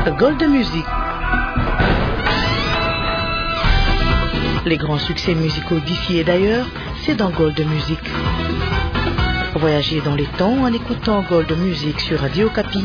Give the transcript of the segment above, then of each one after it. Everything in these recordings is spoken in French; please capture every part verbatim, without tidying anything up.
Gold Music. Les grands succès musicaux d'ici et d'ailleurs, c'est dans Gold Music. Voyagez dans les temps en écoutant Gold Music sur Radio Okapi.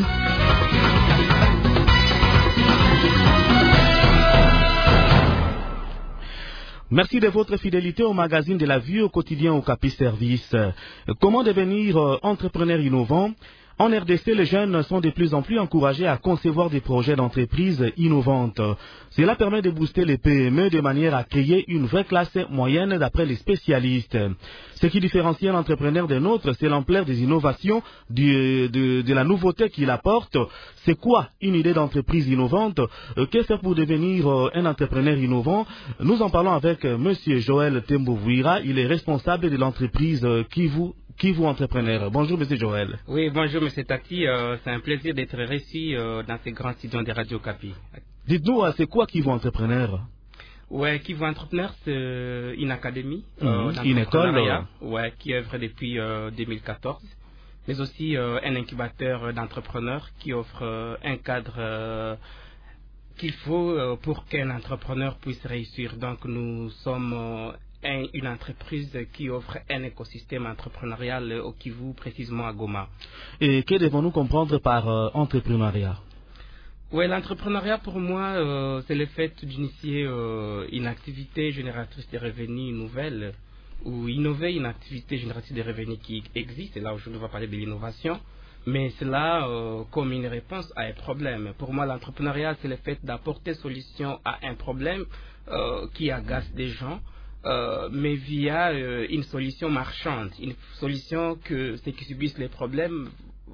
Merci de votre fidélité au magazine de la vie au quotidien Okapi Service. Comment devenir euh, entrepreneur innovant? En R D C, les jeunes sont de plus en plus encouragés à concevoir des projets d'entreprise innovantes. Cela permet de booster les P M E de manière à créer une vraie classe moyenne d'après les spécialistes. Ce qui différencie un entrepreneur d'un autre, c'est l'ampleur des innovations, du, de, de la nouveauté qu'il apporte. C'est quoi une idée d'entreprise innovante? Que faire pour devenir un entrepreneur innovant? Nous en parlons avec M. Joël Tembovouira. Il est responsable de l'entreprise Kivu Kivu Entrepreneur. Bonjour, M. Joël. Oui, bonjour, M. Taki. Euh, c'est un plaisir d'être ici euh, dans ces grands studios de Radio Okapi. Dites-nous, c'est quoi Kivu Entrepreneur? Ouais, Kivu Entrepreneur, c'est une académie, mmh, euh, une école, euh... ouais, qui œuvre depuis euh, deux mille quatorze, mais aussi euh, un incubateur d'entrepreneurs qui offre euh, un cadre euh, qu'il faut euh, pour qu'un entrepreneur puisse réussir. Donc, nous sommes euh, une entreprise qui offre un écosystème entrepreneurial au Kivu, précisément à Goma. Et que devons-nous comprendre par euh, entrepreneuriat? Oui, l'entrepreneuriat pour moi, euh, c'est le fait d'initier euh, une activité génératrice de revenus nouvelle ou innover une activité génératrice de revenus qui existe. Et là, aujourd'hui, on va parler de l'innovation. Mais cela euh, comme une réponse à un problème. Pour moi, l'entrepreneuriat, c'est le fait d'apporter solution à un problème euh, qui agace des gens. Euh, mais via euh, une solution marchande, une solution que ceux qui subissent les problèmes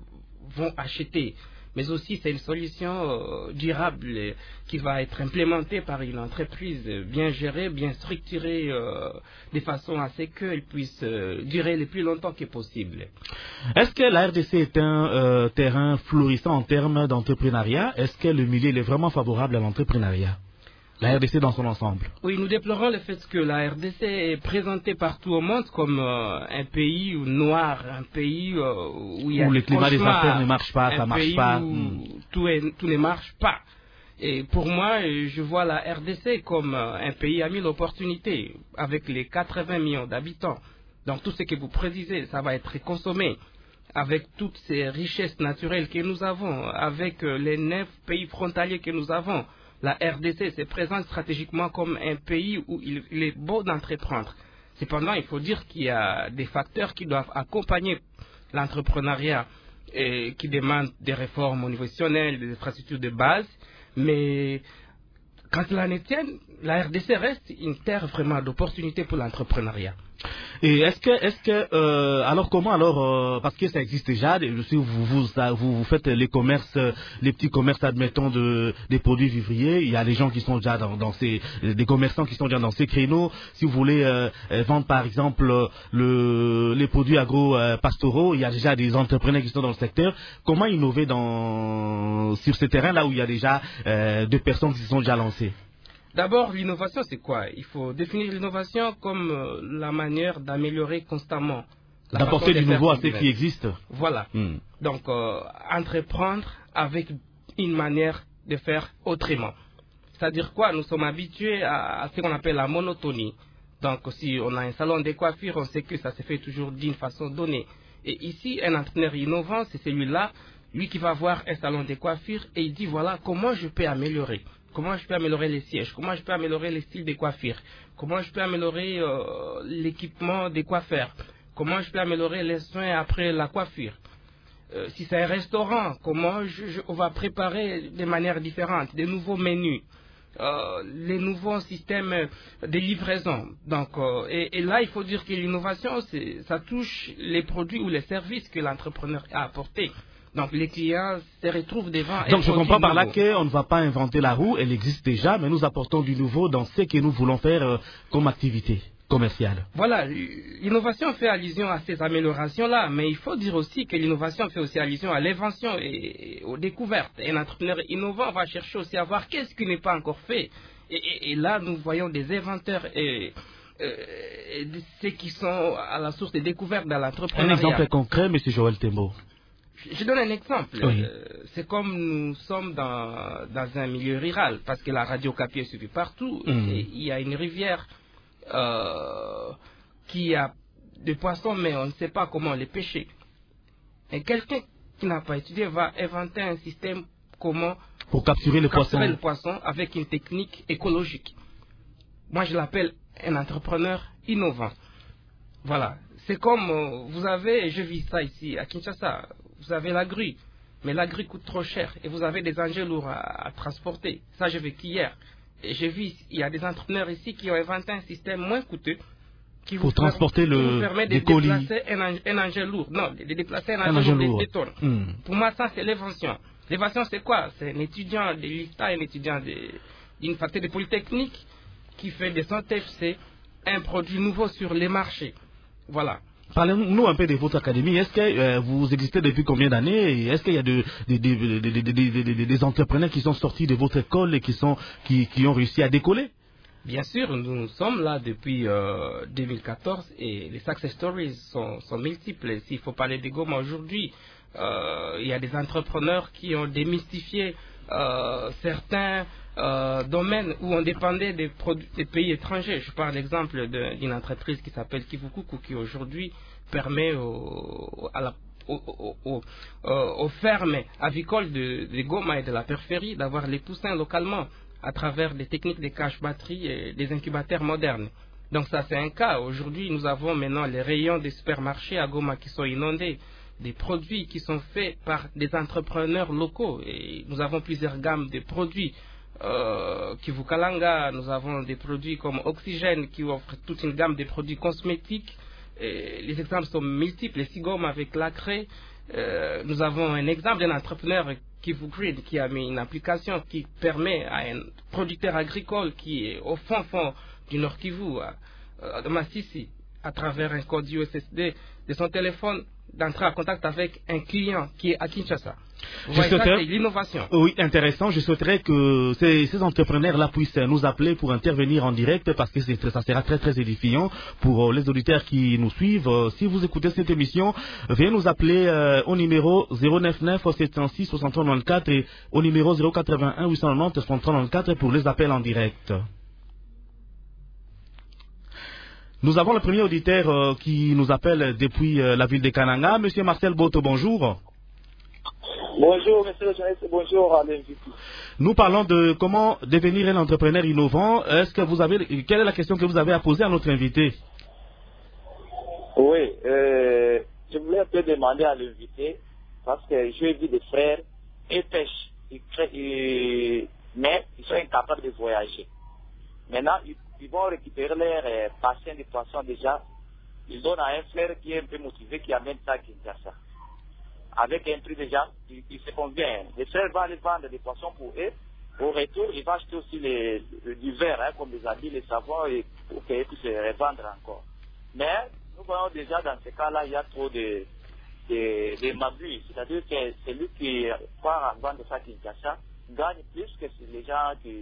vont acheter. Mais aussi, c'est une solution euh, durable euh, qui va être implémentée par une entreprise bien gérée, bien structurée, euh, de façon à ce qu'elle puisse euh, durer le plus longtemps que possible. Est-ce que la R D C est un euh, terrain florissant en termes d'entrepreneuriat? Est-ce que le milieu est vraiment favorable à l'entrepreneuriat? La R D C dans son ensemble. Oui, nous déplorons le fait que la R D C est présentée partout au monde comme euh, un pays noir, un pays euh, où il y a où le climat des affaires ne marche pas, ça marche pas. Où mm. tout, est, tout ne marche pas. Et pour moi, je vois la R D C comme euh, un pays à mille opportunités, avec les quatre-vingts millions d'habitants. Donc tout ce que vous précisez, ça va être consommé. Avec toutes ces richesses naturelles que nous avons, avec euh, les neuf pays frontaliers que nous avons. La R D C se présente stratégiquement comme un pays où il, il est beau d'entreprendre. Cependant, il faut dire qu'il y a des facteurs qui doivent accompagner l'entrepreneuriat et qui demandent des réformes au niveau institutionnel, des infrastructures de base. Mais quand cela ne tienne, la R D C reste une terre vraiment d'opportunité pour l'entrepreneuriat. Et est-ce que, est-ce que, euh, alors comment alors, euh, parce que ça existe déjà, si vous, vous, vous, vous faites les commerces, les petits commerces, admettons, de, des produits vivriers, il y a des gens qui sont déjà dans, dans ces, des commerçants qui sont déjà dans ces créneaux. Si vous voulez euh, vendre par exemple le, les produits agro-pastoraux, il y a déjà des entrepreneurs qui sont dans le secteur. Comment innover dans, sur ce terrain-là où il y a déjà euh, deux personnes qui se sont déjà lancées? D'abord, l'innovation, c'est quoi? Il faut définir l'innovation comme euh, la manière d'améliorer constamment. D'apporter du nouveau à ce qui existe. Voilà. Hmm. Donc, euh, entreprendre avec une manière de faire autrement. C'est-à-dire quoi? Nous sommes habitués à, à ce qu'on appelle la monotonie. Donc, si on a un salon de coiffure, on sait que ça se fait toujours d'une façon donnée. Et ici, un entrepreneur innovant, c'est celui-là, lui qui va voir un salon de coiffure et il dit, voilà, comment je peux améliorer? Comment je peux améliorer les sièges? Comment je peux améliorer les styles des coiffures? Comment je peux améliorer euh, l'équipement des coiffeurs? Comment je peux améliorer les soins après la coiffure? euh, Si c'est un restaurant, comment je, je, on va préparer de manière différente, des nouveaux menus, euh, les nouveaux systèmes de livraison. Donc, euh, et, et là, il faut dire que l'innovation, ça touche les produits ou les services que l'entrepreneur a apportés. Donc les clients se retrouvent devant. Donc je comprends par là qu'on ne va pas inventer la roue, elle existe déjà, mais nous apportons du nouveau dans ce que nous voulons faire euh, comme activité commerciale. Voilà, l'innovation fait allusion à ces améliorations-là, mais il faut dire aussi que l'innovation fait aussi allusion à l'invention et, et aux découvertes. Un entrepreneur innovant va chercher aussi à voir qu'est-ce qui n'est pas encore fait. Et, et, et là, nous voyons des inventeurs et, euh, et ceux qui sont à la source des découvertes dans l'entrepreneuriat. Un exemple concret, M. Joël Tembo. Je donne un exemple. Oui. Euh, c'est comme nous sommes dans, dans un milieu rural, parce que la Radio Okapi est suivie partout. Mm. Et il y a une rivière euh, qui a des poissons, mais on ne sait pas comment les pêcher. Et quelqu'un qui n'a pas étudié va inventer un système comment pour capturer le capturer poisson. le poisson avec une technique écologique. Moi, je l'appelle un entrepreneur innovant. Voilà. C'est comme, euh, vous avez, je vis ça ici, à Kinshasa, vous avez la grue, mais la grue coûte trop cher et vous avez des engins lourds à, à transporter. Ça, je vécu hier. Et j'ai vu, il y a des entrepreneurs ici qui ont inventé un système moins coûteux qui pour vous transporter permet, le, qui vous permet de des colis. déplacer un, en- un engin lourd. Non, de déplacer un, Un engin engin lourd lourd. de deux tonnes. Hmm. Pour moi, ça, c'est l'évasion. L'évasion, c'est quoi? C'est un étudiant de l'I F T A, un étudiant de- d'une faculté de Polytechnique qui fait de son T F C un produit nouveau sur les marchés. Voilà. Parlez-nous un peu de votre académie. Est-ce que euh, vous existez depuis combien d'années? Est-ce qu'il y a de, de, de, de, de, de, de, de, des entrepreneurs qui sont sortis de votre école et qui, sont, qui, qui ont réussi à décoller? Bien sûr, nous sommes là depuis euh, deux mille quatorze et les success stories sont, sont multiples. S'il faut parler des Goma aujourd'hui, euh, il y a des entrepreneurs qui ont démystifié euh, certains euh, domaines où on dépendait des, produits, des pays étrangers. Je parle l'exemple de- d'une entreprise qui s'appelle Kivukuku qui aujourd'hui permet au, à la Aux, aux, aux, aux fermes avicoles de, de Goma et de la périphérie d'avoir les poussins localement à travers des techniques de cache-batterie et des incubateurs modernes. Donc ça c'est un cas. Aujourd'hui nous avons maintenant les rayons des supermarchés à Goma qui sont inondés, des produits qui sont faits par des entrepreneurs locaux et nous avons plusieurs gammes de produits. Euh, Kivukalanga, nous avons des produits comme Oxygène qui offre toute une gamme de produits cosmétiques. Et les exemples sont multiples. Les Sigom avec l'Acré, euh, nous avons un exemple d'un entrepreneur Kivu Grid qui a mis une application qui permet à un producteur agricole qui est au fond fond du Nord Kivu, à, de Massissi, à travers un code U S S D de son téléphone, d'entrer en contact avec un client qui est à Kinshasa. Vous voyez, ça, c'est l'innovation. Oui, intéressant. Je souhaiterais que ces, ces entrepreneurs-là puissent nous appeler pour intervenir en direct parce que c'est, ça sera très très édifiant pour les auditeurs qui nous suivent. Si vous écoutez cette émission, veuillez nous appeler euh, au numéro zéro neuf neuf sept zéro six soixante-trois quatre-vingt-quatre et au numéro zéro quatre-vingt-un huit cent quatre-vingt-dix soixante-trois quatre-vingt-quatre pour les appels en direct. Nous avons le premier auditeur euh, qui nous appelle depuis euh, la ville de Kananga. Monsieur Marcel Boto, bonjour. Bonjour, monsieur le journaliste, bonjour à l'invité. Nous parlons de comment devenir un entrepreneur innovant. Est-ce que vous avez, quelle est la question que vous avez à poser à notre invité? Oui, euh, je voulais un peu demander à l'invité, parce que j'ai vu des frères, ils pêchent, ils créent, ils, mais ils sont incapables de voyager. Maintenant, ils, ils vont récupérer leur euh, bassin de poissons déjà, ils donnent à un frère qui est un peu motivé, qui amène ça à Kinshasa. Avec un prix déjà, il, il se convient. Le frère va aller vendre des poissons pour eux. Au retour, il va acheter aussi les, les, du verre, hein, comme les habits, les savons, et, pour qu'ils puissent revendre encore. Mais nous voyons déjà dans ce cas-là, il y a trop de, de, de magouilles. C'est-à-dire que celui qui part à vendre ça à Kinshasa gagne plus que les gens qui,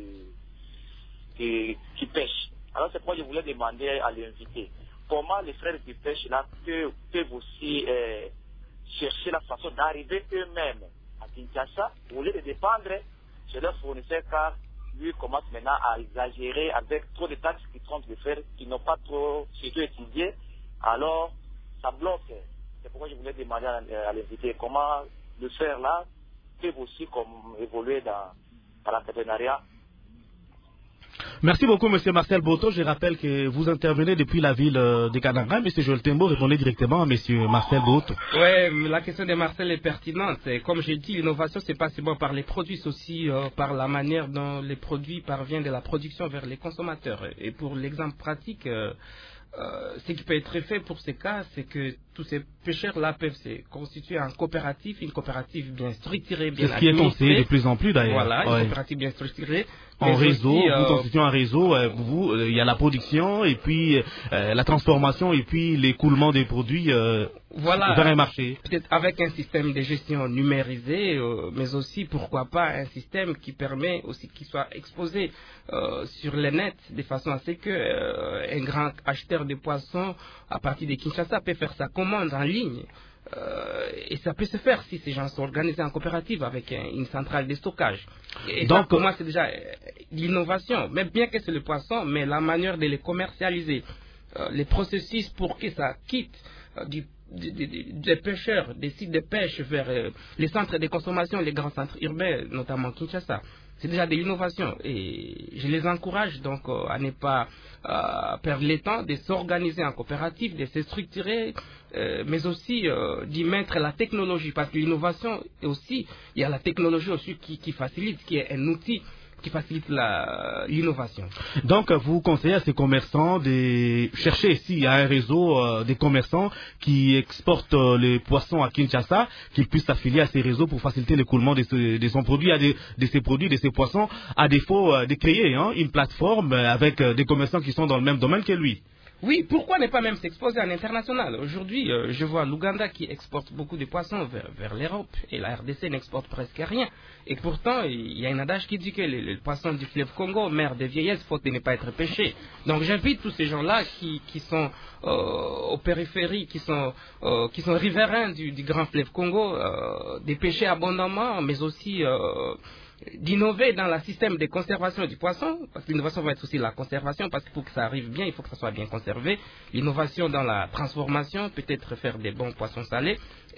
qui, qui pêchent. Alors c'est pourquoi je voulais demander à l'invité, comment les frères qui pêchent là peuvent, peuvent aussi euh, chercher la façon d'arriver eux-mêmes à Kinshasa, au lieu de dépendre chez leur fournisseur, car lui commence maintenant à exagérer avec trop de taxes qui trompent les frères, qui n'ont pas trop surtout étudié, alors ça bloque. C'est pourquoi je voulais demander à, à l'invité comment le faire là peut aussi comme évoluer dans, dans l'entrepreneuriat. Merci beaucoup, monsieur Marcel Boto. Je rappelle que vous intervenez depuis la ville de Kananga. Monsieur Joël Tembo, répondez directement à monsieur Marcel Boto. Oui, la question de Marcel est pertinente. Et comme j'ai dit, l'innovation, c'est pas seulement par les produits, c'est aussi euh, par la manière dont les produits parviennent de la production vers les consommateurs. Et pour l'exemple pratique, euh, euh, ce qui peut être fait pour ces cas, c'est que tous ces pêcheurs-là peuvent se constituer en coopérative, une coopérative bien structurée, bien administrée. C'est ce qui est conseillé de plus en plus d'ailleurs. Voilà, ouais. Une coopérative bien structurée. En réseau, aussi, euh, vous constituez un réseau, euh, vous, il euh, y a la production et puis euh, la transformation et puis l'écoulement des produits euh, voilà, vers un marché. Peut-être avec un système de gestion numérisé, euh, mais aussi pourquoi pas un système qui permet aussi qu'il soit exposé euh, sur le net de façon à ce que euh, un grand acheteur de poissons à partir de Kinshasa peut faire sa commande en ligne. Euh, et ça peut se faire si ces gens sont organisés en coopérative avec un, une centrale de stockage. Et Donc, ça, pour moi, c'est déjà euh, l'innovation. Même bien que c'est le poisson, mais la manière de les commercialiser, euh, les processus pour que ça quitte euh, du, des, des, des pêcheurs, des sites de pêche vers euh, les centres de consommation, les grands centres urbains, notamment Kinshasa. C'est déjà de l'innovation et je les encourage donc euh, à ne pas euh, perdre le temps de s'organiser en coopérative, de se structurer, euh, mais aussi euh, d'y mettre la technologie, parce que l'innovation aussi, il y a la technologie aussi qui, qui facilite, qui est un outil qui facilite l'innovation. Donc, vous conseillez à ces commerçants de chercher ici, il y a un réseau euh, des commerçants qui exportent euh, les poissons à Kinshasa, qu'ils puissent s'affilier à ces réseaux pour faciliter l'écoulement de, ce, de son produit, à des, de ses produits, de ses poissons, à défaut euh, de créer hein, une plateforme avec euh, des commerçants qui sont dans le même domaine que lui. Oui, pourquoi ne pas même s'exposer à l'international? Aujourd'hui, euh, je vois l'Ouganda qui exporte beaucoup de poissons vers, vers l'Europe et la R D C n'exporte presque rien. Et pourtant, il y a un adage qui dit que les, les poissons du fleuve Congo, mer de vieillesse, faute de ne pas être pêchés. Donc j'invite tous ces gens-là qui, qui sont euh, aux périphéries, qui sont, euh, qui sont riverains du, du grand fleuve Congo, euh, de pêcher abondamment, mais aussi Euh, d'innover dans le système de conservation du poisson, parce que l'innovation va être aussi la conservation, parce qu'il faut que ça arrive bien, il faut que ça soit bien conservé. L'innovation dans la transformation, peut-être faire des bons poissons salés,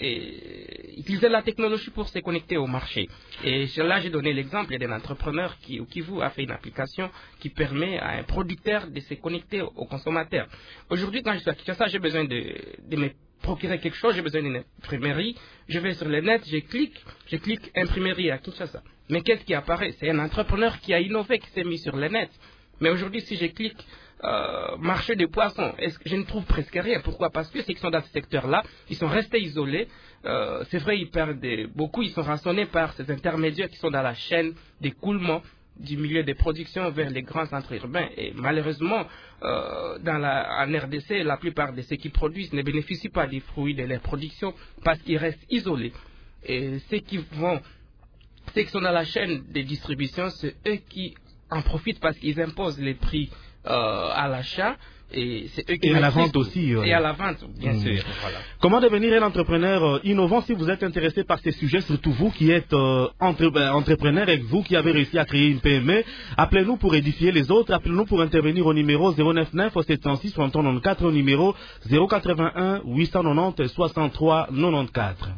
et utiliser la technologie pour se connecter au marché. Et là, j'ai donné l'exemple d'un entrepreneur qui, qui vous a fait une application qui permet à un producteur de se connecter au consommateur. Aujourd'hui, quand je suis à Kinshasa, j'ai besoin de, de me procurer quelque chose, j'ai besoin d'une imprimerie, je vais sur le net, je clique, je clique imprimerie à Kinshasa. Mais qu'est-ce qui apparaît? C'est un entrepreneur qui a innové, qui s'est mis sur le net. Mais aujourd'hui, si je clique euh, marché des poissons, est-ce que je ne trouve presque rien. Pourquoi? Parce que ceux qui sont dans ce secteur-là, ils sont restés isolés. Euh, c'est vrai, ils perdent beaucoup, ils sont rançonnés par ces intermédiaires qui sont dans la chaîne d'écoulement du milieu de production vers les grands centres urbains. Et malheureusement, euh, dans la, en R D C, la plupart de ceux qui produisent ne bénéficient pas des fruits de leur production parce qu'ils restent isolés. Et ceux qui vont, ceux qui sont dans la chaîne de distribution, c'est eux qui en profitent parce qu'ils imposent les prix euh, à l'achat. Et c'est eux qui et à la vente aussi. Euh... Et à la vente, bien mmh. sûr. Voilà. Comment devenir un entrepreneur euh, innovant si vous êtes intéressé par ces sujets, surtout vous qui êtes euh, entre, euh, entrepreneur et vous qui avez réussi à créer une P M E? Appelez-nous pour édifier les autres. Appelez-nous pour intervenir au numéro zéro neuf neuf sept zéro six soixante quatre, au numéro zéro quatre-vingt-un huit cent quatre-vingt-dix soixante-trois quatre-vingt-quatorze.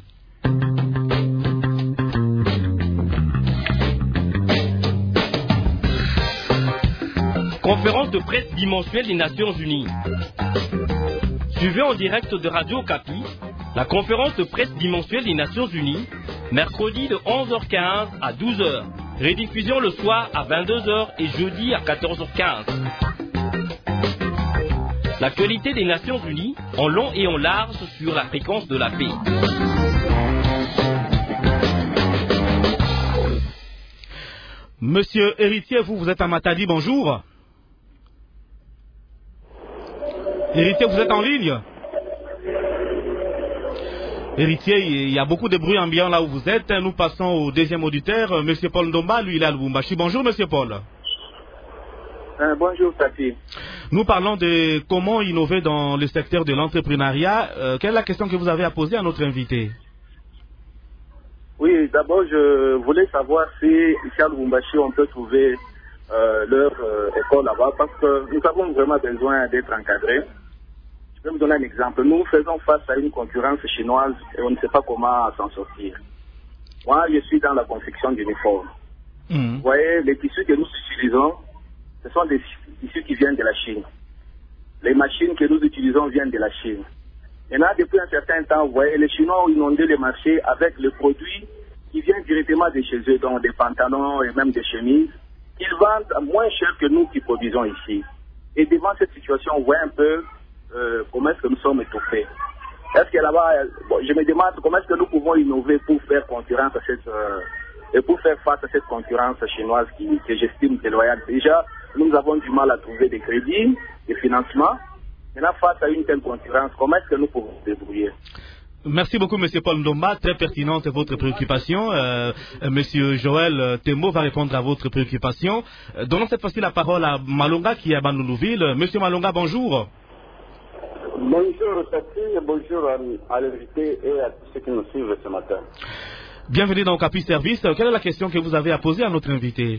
Conférence de presse bimensuelle des Nations Unies. Suivez en direct de Radio Okapi la conférence de presse bimensuelle des Nations Unies, mercredi de onze heures quinze à douze heures. Rediffusion le soir à vingt-deux heures et jeudi à quatorze heures quinze. L'actualité des Nations Unies en long et en large sur la fréquence de la paix. Monsieur Héritier, vous, vous êtes à Matadi, bonjour. Héritier, vous êtes en ligne? Héritier, il y a beaucoup de bruit ambiant là où vous êtes. Nous passons au deuxième auditeur, Monsieur Paul Ndomba, lui il est à Lubumbashi. Bonjour Monsieur Paul. Euh, bonjour Tati. Nous parlons de comment innover dans le secteur de l'entrepreneuriat. Euh, quelle est la question que vous avez à poser à notre invité? Oui, d'abord je voulais savoir si ici à Lubumbashi on peut trouver euh, leur euh, école là-bas, parce que nous avons vraiment besoin d'être encadrés. Je vais vous donner un exemple. Nous faisons face à une concurrence chinoise et on ne sait pas comment s'en sortir. Moi, je suis dans la confection d'uniformes. Mmh. Vous voyez, les tissus que nous utilisons, ce sont des tissus qui viennent de la Chine. Les machines que nous utilisons viennent de la Chine. Et là, depuis un certain temps, vous voyez, les Chinois ont inondé les marchés avec les produits qui viennent directement de chez eux, donc des pantalons et même des chemises, qu'ils vendent moins cher que nous qui produisons ici. Et devant cette situation, on voit un peu Euh, comment est-ce que nous sommes étouffés. Est-ce que là-bas, bon, je me demande comment est-ce que nous pouvons innover pour faire concurrence à cette, euh, et pour faire face à cette concurrence chinoise qui, que j'estime déloyale. Déjà, nous avons du mal à trouver des crédits, des financements. Maintenant, face à une telle concurrence, comment est-ce que nous pouvons nous débrouiller? Merci beaucoup, Monsieur Paul Ndomba. Très pertinente votre préoccupation. Euh, Monsieur Joël Tembo va répondre à votre préoccupation. Donnons cette fois-ci la parole à Malonga qui est à Bandundouville. Monsieur Malonga, bonjour. Bonjour Tati, bonjour à, à l'invité et à tous ceux qui nous suivent ce matin. Bienvenue dans Capi Service. Quelle est la question que vous avez à poser à notre invité?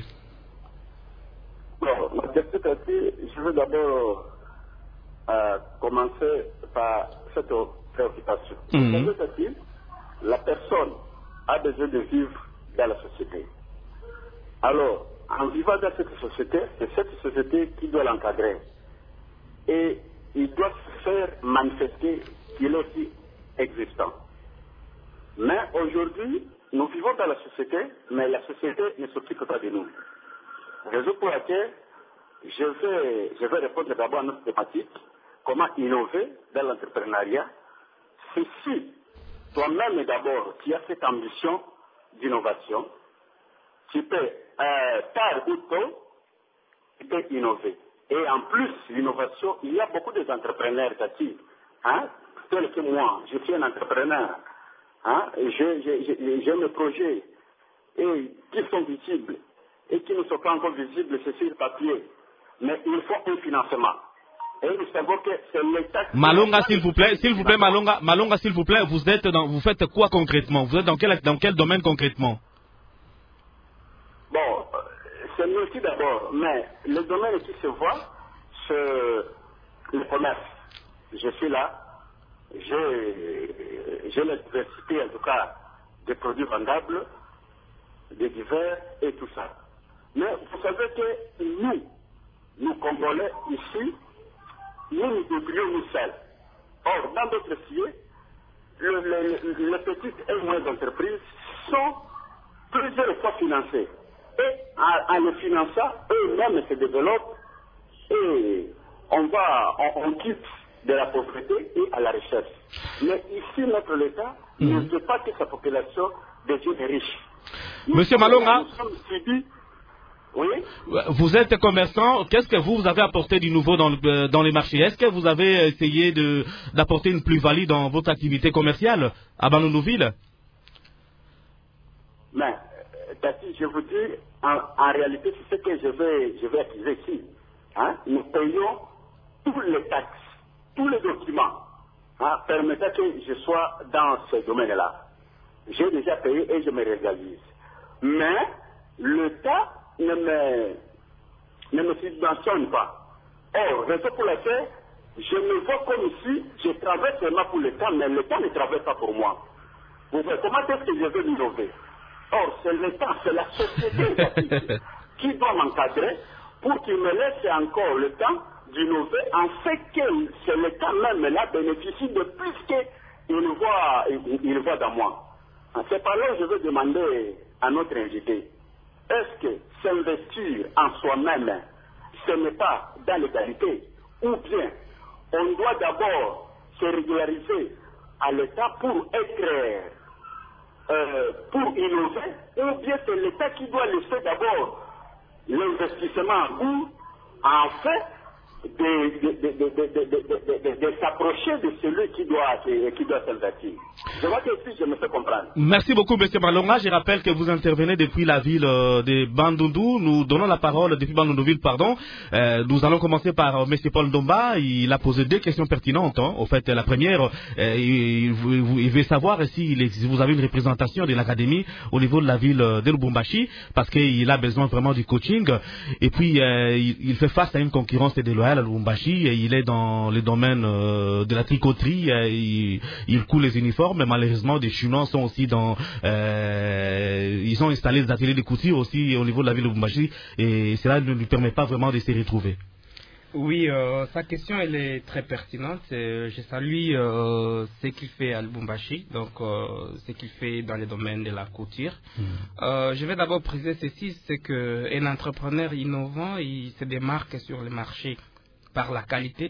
Bon, ma question Tati, je veux d'abord euh, commencer par cette préoccupation. Mm-hmm. Tati, la personne a besoin de vivre dans la société. Alors, en vivant dans cette société, c'est cette société qui doit l'encadrer. Et il doit se faire manifester qu'il est aussi existant. Mais aujourd'hui, nous vivons dans la société, mais la société ne s'occupe pas de nous. Raison pour laquelle je vais, je vais répondre d'abord à notre thématique, comment innover dans l'entrepreneuriat. C'est si toi-même d'abord, tu as cette ambition d'innovation, tu peux, euh, tard ou tôt, tu peux innover. Et en plus, l'innovation, il y a beaucoup d'entrepreneurs qui, hein, tels que moi, je suis un entrepreneur, hein, j'ai mes projets et qui sont visibles et qui ne sont pas encore visibles, c'est sur le papier. Mais il faut un financement. Et nous savons que c'est l'État. Malonga, s'il vous plaît, s'il vous plaît, Malonga, Malonga, s'il vous plaît, vous êtes dans, vous faites quoi concrètement? Vous êtes dans quel, dans quel domaine concrètement? Bon, c'est multi d'abord, mais le domaine qui se voit, c'est le commerce. Je suis là, j'ai la diversité en tout cas des produits vendables, des divers et tout ça. Mais vous savez que nous, nous Congolais ici, nous nous débrouillons nous seuls. Or, dans d'autres pays, le, le, les petites et moyennes entreprises sont plusieurs fois financées. Et en, en les finançant, eux-mêmes se développent et on va, on, on quitte de la pauvreté et à la recherche. Mais ici, notre État mmh. ne veut pas que sa population devienne riche. Nous Monsieur Malonga, nous sommes suivis. Oui. Vous êtes commerçant, qu'est-ce que vous, vous avez apporté du nouveau dans, le, dans les marchés? Est-ce que vous avez essayé d'apporter une plus-value dans votre activité commerciale à Bandundu-Ville? Mais, Tati, je vous dis, en, en réalité, c'est ce que je vais, je vais accuser ici. Hein? Nous payons tous les taxes, tous les documents, hein, permettant que je sois dans ce domaine-là. J'ai déjà payé et je me réalise. Mais l'État ne me, ne me subventionne pas. Or, raison pour laquelle je me vois comme si je travaille seulement pour l'État, mais l'État ne travaille pas pour moi. Vous voyez, comment est-ce que je vais m'innover? Or, c'est l'État, c'est la société qui doit m'encadrer pour qu'il me laisse encore le temps d'innover en fait que c'est l'État même là bénéficie de plus qu'il voit, il, il voit dans moi. C'est par là que je veux demander à notre invité, est-ce que s'investir en soi-même, ce n'est pas dans l'égalité, ou bien on doit d'abord se régulariser à l'État pour être, euh, pour innover, ou bien c'est l'État qui doit laisser d'abord l'investissement ou en fait de, de, de, de, de, de, de, de, de s'approcher de celui qui doit, qui doit s'investir. Je vois que si je me fais comprendre. Merci beaucoup, M. Malonga. Je rappelle que vous intervenez depuis la ville de Bandundu. Nous donnons la parole depuis Bandundu-Ville, pardon. Euh, nous allons commencer par M. Paul Ndomba. Il a posé deux questions pertinentes. Hein. Au fait, la première, euh, il, il, il veut savoir si, il, si vous avez une représentation de l'académie au niveau de la ville de Lubumbashi, parce qu'il a besoin vraiment du coaching. Et puis, euh, il, il fait face à une concurrence déloyale à Lubumbashi. Et il est dans le domaine euh, de la tricoterie. Euh, il, il coule les uniformes. Mais malheureusement, des Chinois sont aussi dans... Euh, ils ont installé des ateliers de couture aussi au niveau de la ville de Lubumbashi. Et cela ne lui permet pas vraiment de se retrouver. Oui, euh, sa question elle est très pertinente. Euh, je salue euh, ce qu'il fait à Lubumbashi, donc euh, ce qu'il fait dans le domaine de la couture. Mmh. Euh, je vais d'abord préciser ceci, c'est qu'un entrepreneur innovant, il se démarque sur le marché par la qualité.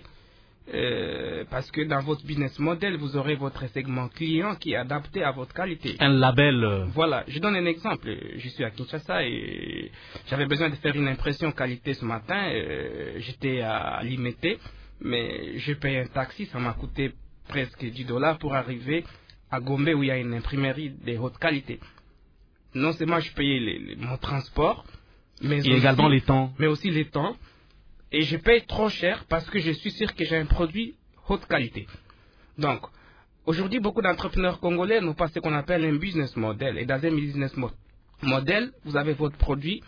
Euh, parce que dans votre business model, vous aurez votre segment client qui est adapté à votre qualité. Un label. Voilà, je donne un exemple. Je suis à Kinshasa et j'avais besoin de faire une impression qualité ce matin. Euh, J'étais à Limité, mais je paye un taxi, ça m'a coûté presque dix dollars pour arriver à Gombe où il y a une imprimerie de haute qualité. Non seulement je payais les, les, mon transport, mais et aussi, également les temps. Mais aussi les temps. Et je paye trop cher parce que je suis sûr que j'ai un produit haute qualité. Donc, aujourd'hui, beaucoup d'entrepreneurs congolais n'ont pas ce qu'on appelle un business model. Et dans un business mo- model, vous avez votre produit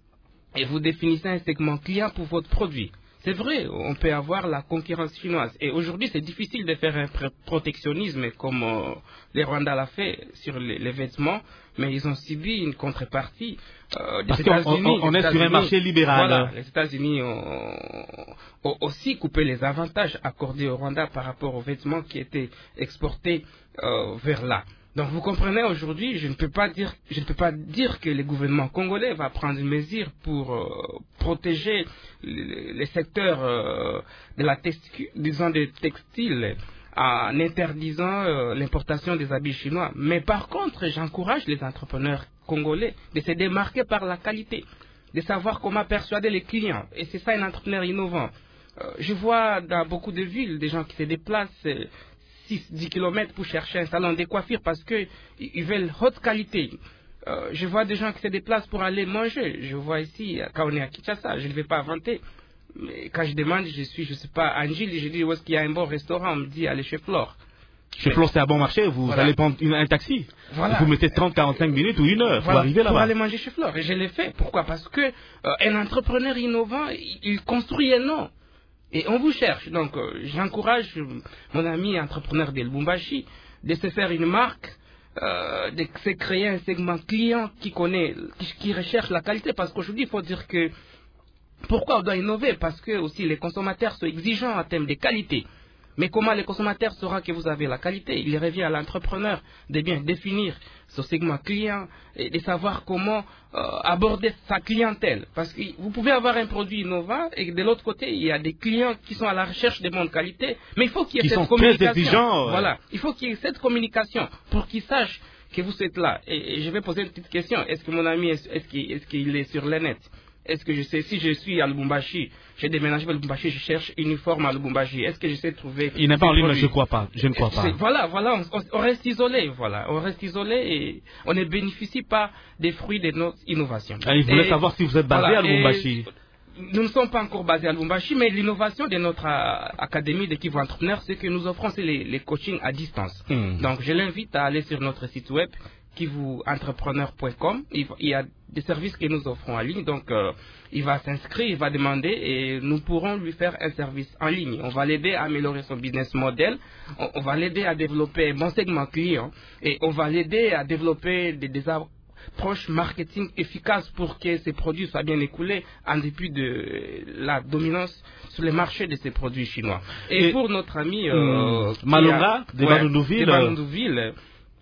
et vous définissez un segment client pour votre produit. C'est vrai, on peut avoir la concurrence chinoise. Et aujourd'hui, c'est difficile de faire un pr- protectionnisme comme euh, les Rwandais l'a fait sur les, les vêtements, mais ils ont subi une contrepartie euh, des Parce États-Unis. qu'on on, on est sur un marché libéral. Voilà, les États-Unis ont, ont aussi coupé les avantages accordés au Rwanda par rapport aux vêtements qui étaient exportés euh, vers là. Donc vous comprenez, aujourd'hui, je ne peux pas dire, je ne peux pas dire que le gouvernement congolais va prendre une mesure pour euh, protéger les, les secteurs euh, de la textile, disons des textiles, en interdisant euh, l'importation des habits chinois. Mais par contre, j'encourage les entrepreneurs congolais de se démarquer par la qualité, de savoir comment persuader les clients. Et c'est ça un entrepreneur innovant. Euh, je vois dans beaucoup de villes des gens qui se déplacent euh, six à dix kilomètres pour chercher un salon de coiffure parce qu'ils veulent haute qualité. Euh, je vois des gens qui se déplacent pour aller manger. Je vois ici, quand on est à Kinshasa, je ne vais pas inventer. Mais quand je demande, je suis, je ne sais pas, à Angile, je dis où est-ce qu'il y a un bon restaurant, on me dit allez chez Flore. Chez Flore, c'est un bon marché, vous Voilà. allez prendre une, un taxi. Voilà. Vous mettez trente à quarante-cinq minutes ou une heure Voilà, pour arriver pour là-bas. aller manger chez Flore. Et je l'ai fait. Pourquoi? Parce que euh, un entrepreneur innovant, il, il construit un nom. Et on vous cherche. Donc, euh, j'encourage euh, mon ami entrepreneur de Lubumbashi de se faire une marque, euh, de se créer un segment client qui connaît, qui, qui recherche la qualité. Parce qu'aujourd'hui, il faut dire que pourquoi on doit innover? Parce que aussi les consommateurs sont exigeants en termes de qualité. Mais comment les consommateurs sauront que vous avez la qualité? Il revient à l'entrepreneur de bien définir ce segment client et de savoir comment euh, aborder sa clientèle. Parce que vous pouvez avoir un produit innovant et de l'autre côté, il y a des clients qui sont à la recherche de bonne qualité. Mais il faut qu'il y ait Qui cette sont très communication. exigeants, ouais. Voilà. Il faut qu'il y ait cette communication pour qu'ils sachent que vous êtes là. Et, et je vais poser une petite question. Est-ce que mon ami, est-ce, est-ce qu'il, est-ce qu'il est sur le net? Est-ce que je sais, si je suis à Lubumbashi, j'ai déménagé à Lubumbashi, je cherche uniforme à Lubumbashi, est-ce que je sais trouver... Il n'est pas en ligne, produits? je ne crois pas. Je ne crois pas. C'est- Voilà, voilà, on, on- on reste isolé, voilà. On reste isolé et on ne bénéficie pas des fruits de notre innovation. Et il voulait Et- savoir si vous êtes basé voilà, à Lubumbashi. et Nous ne sommes pas encore basés à Lubumbashi, mais l'innovation de notre euh, académie d'équipe entrepreneur, c'est que nous offrons c'est les, les coachings à distance. Hmm. Donc, je l'invite à aller sur notre site web, kivouentrepreneur point com. Il il y a des services que nous offrons en ligne. Donc, euh, il va s'inscrire, il va demander et nous pourrons lui faire un service en ligne. On va l'aider à améliorer son business model. On, on va l'aider à développer un bon segment client. Et on va l'aider à développer des, des approches marketing efficaces pour que ces produits soient bien écoulés en dépit de la dominance sur les marchés de ces produits chinois. Et, Et, pour notre ami euh, hum, qui Malonga, a- de ouais, Bandundouville, de euh, Bandundouville,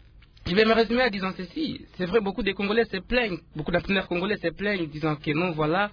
je vais me résumer en disant ceci. C'est vrai, beaucoup de Congolais se plaignent, beaucoup d'entrepreneurs congolais se plaignent, disant que non, voilà,